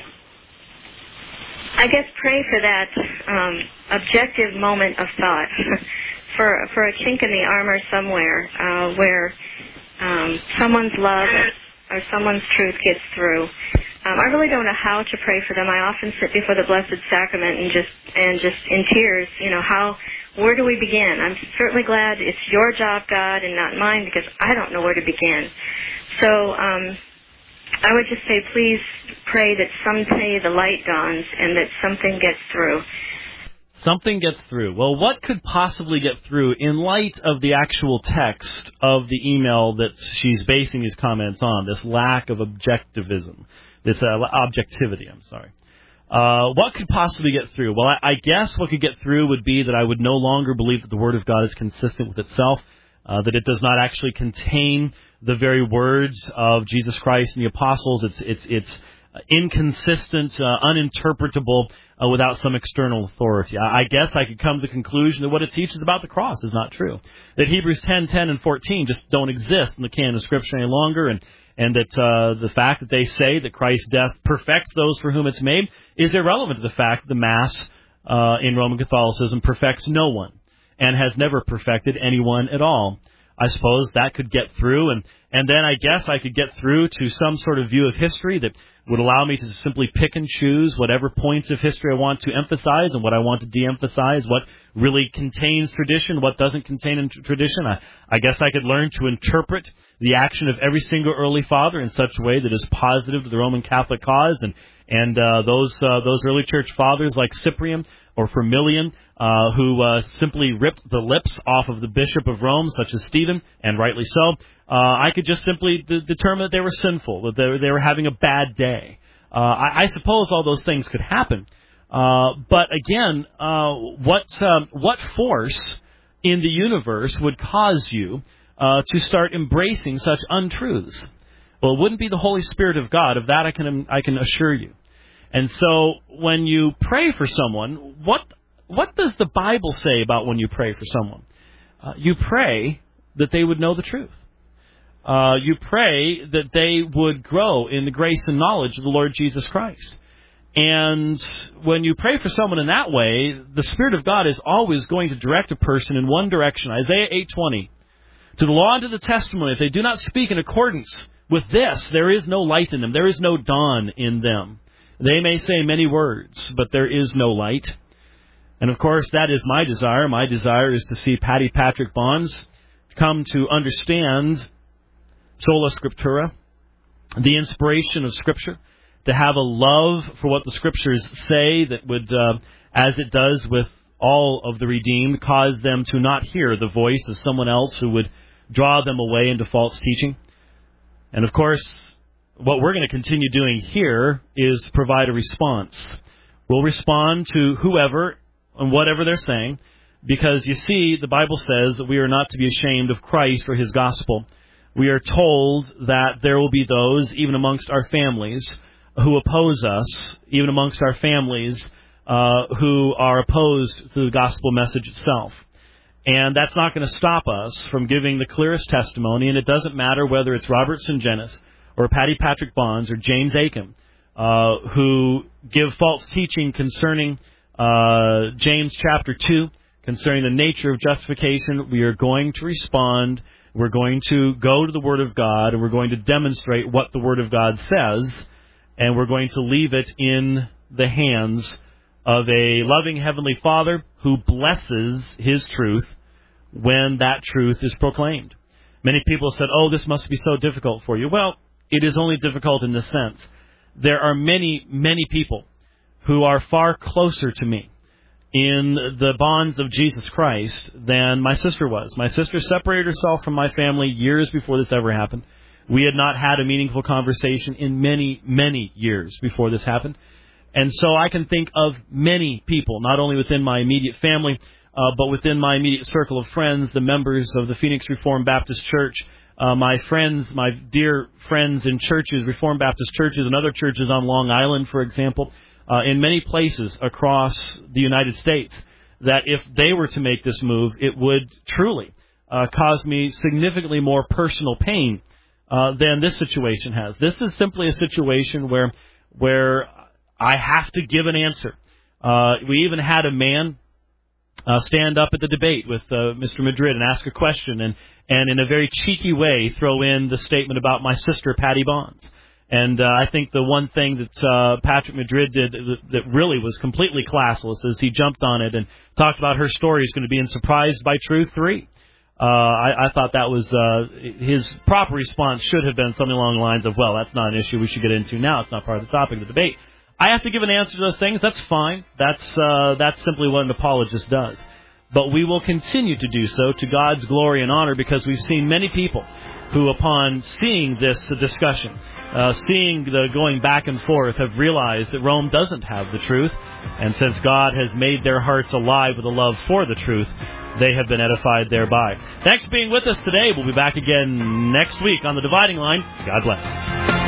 I guess pray for that um, objective moment of thought. For for a chink in the armor somewhere uh, where um, someone's love or, or someone's truth gets through. Um, I really don't know how to pray for them. I often sit before the Blessed Sacrament and just and just in tears. You know, how where do we begin? I'm certainly glad it's your job, God, and not mine, because I don't know where to begin. So um, I would just say, please pray that someday the light dawns and that something gets through. Something gets through. Well, what could possibly get through in light of the actual text of the email that she's basing these comments on, this lack of objectivism, this uh, objectivity, I'm sorry. Uh, what could possibly get through? Well, I, I guess what could get through would be that I would no longer believe that the Word of God is consistent with itself, uh, that it does not actually contain the very words of Jesus Christ and the apostles. It's, it's, it's inconsistent, uh, uninterpretable uh, without some external authority. I, I guess I could come to the conclusion that what it teaches about the cross is not true. That Hebrews ten, ten, and fourteen just don't exist in the canon of Scripture any longer, and, and that uh, the fact that they say that Christ's death perfects those for whom it's made is irrelevant to the fact that the Mass uh, in Roman Catholicism perfects no one and has never perfected anyone at all. I suppose that could get through, and, and then I guess I could get through to some sort of view of history that would allow me to simply pick and choose whatever points of history I want to emphasize and what I want to de-emphasize, what really contains tradition, what doesn't contain tradition. I, I guess I could learn to interpret the action of every single early father in such a way that is positive to the Roman Catholic cause, and, and uh, those uh, those early church fathers like Cyprian or Firmilian, Uh, who uh, simply ripped the lips off of the Bishop of Rome, such as Stephen, and rightly so. Uh, I could just simply d- determine that they were sinful, that they were, they were having a bad day. Uh, I, I suppose all those things could happen. Uh, but again, uh, what um, what force in the universe would cause you uh, to start embracing such untruths? Well, it wouldn't be the Holy Spirit of God. Of that I can I can assure you. And so when you pray for someone, what What does the Bible say about when you pray for someone? Uh, you pray that they would know the truth. Uh, you pray that they would grow in the grace and knowledge of the Lord Jesus Christ. And when you pray for someone in that way, the Spirit of God is always going to direct a person in one direction. Isaiah eight twenty. To the law and to the testimony, if they do not speak in accordance with this, there is no light in them. There is no dawn in them. They may say many words, but there is no light. And, of course, that is my desire. My desire is to see Patty Patrick Bonds come to understand sola scriptura, the inspiration of Scripture, to have a love for what the Scriptures say that would, uh, as it does with all of the redeemed, cause them to not hear the voice of someone else who would draw them away into false teaching. And, of course, what we're going to continue doing here is provide a response. We'll respond to whoever and whatever they're saying, because, you see, the Bible says that we are not to be ashamed of Christ or His gospel. We are told that there will be those, even amongst our families, who oppose us, even amongst our families, uh, who are opposed to the gospel message itself. And that's not going to stop us from giving the clearest testimony, and it doesn't matter whether it's Robert Sungenis or Patty Patrick Bonds or James Aiken, uh, who give false teaching concerning uh, James chapter two, concerning the nature of justification. We are going to respond. We're going to go to the Word of God, and we're going to demonstrate what the Word of God says, and we're going to leave it in the hands of a loving Heavenly Father who blesses His truth when that truth is proclaimed. Many people said, oh, this must be so difficult for you. Well, it is only difficult in this sense. There are many, many people who are far closer to me in the bonds of Jesus Christ than my sister was. My sister separated herself from my family years before this ever happened. We had not had a meaningful conversation in many, many years before this happened. And so I can think of many people, not only within my immediate family, uh, but within my immediate circle of friends, the members of the Phoenix Reformed Baptist Church, uh, my friends, my dear friends in churches, Reformed Baptist churches and other churches on Long Island, for example, uh, in many places across the United States, that if they were to make this move, it would truly uh, cause me significantly more personal pain uh, than this situation has. This is simply a situation where where I have to give an answer. Uh, we even had a man uh, stand up at the debate with uh, Mister Madrid and ask a question and, and in a very cheeky way throw in the statement about my sister, Patty Bonds. And uh, I think the one thing that uh, Patrick Madrid did that really was completely classless is he jumped on it and talked about her story is going to be in Surprised by Truth three. Uh, I, I thought that was uh, his proper response should have been something along the lines of, well, that's not an issue we should get into now. It's not part of the topic of the debate. I have to give an answer to those things. That's fine. That's uh, that's simply what an apologist does. But we will continue to do so to God's glory and honor, because we've seen many people who, upon seeing this the discussion, uh, seeing the going back and forth, have realized that Rome doesn't have the truth. And since God has made their hearts alive with a love for the truth, they have been edified thereby. Thanks for being with us today. We'll be back again next week on The Dividing Line. God bless.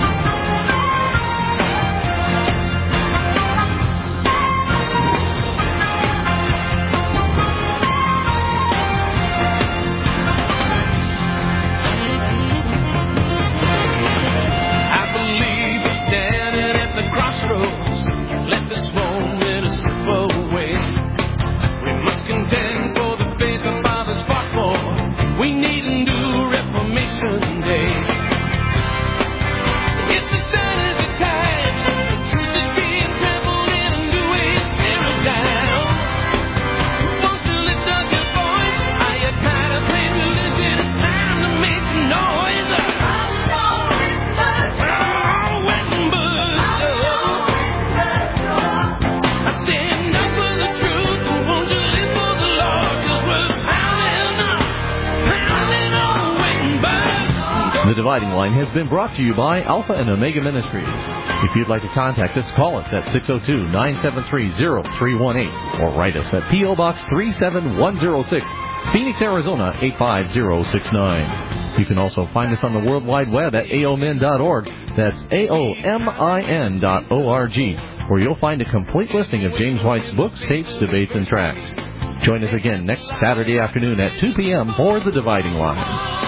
The Dividing Line has been brought to you by Alpha and Omega Ministries. If you'd like to contact us, call us at six oh two, nine seven three, oh three one eight or write us at P O. Box three seven one oh six, Phoenix, Arizona eight five zero six nine. You can also find us on the World Wide Web at A O M I N dot org. That's A O M I N dot O R G, where you'll find a complete listing of James White's books, tapes, debates, and tracts. Join us again next Saturday afternoon at two p.m. for The Dividing Line.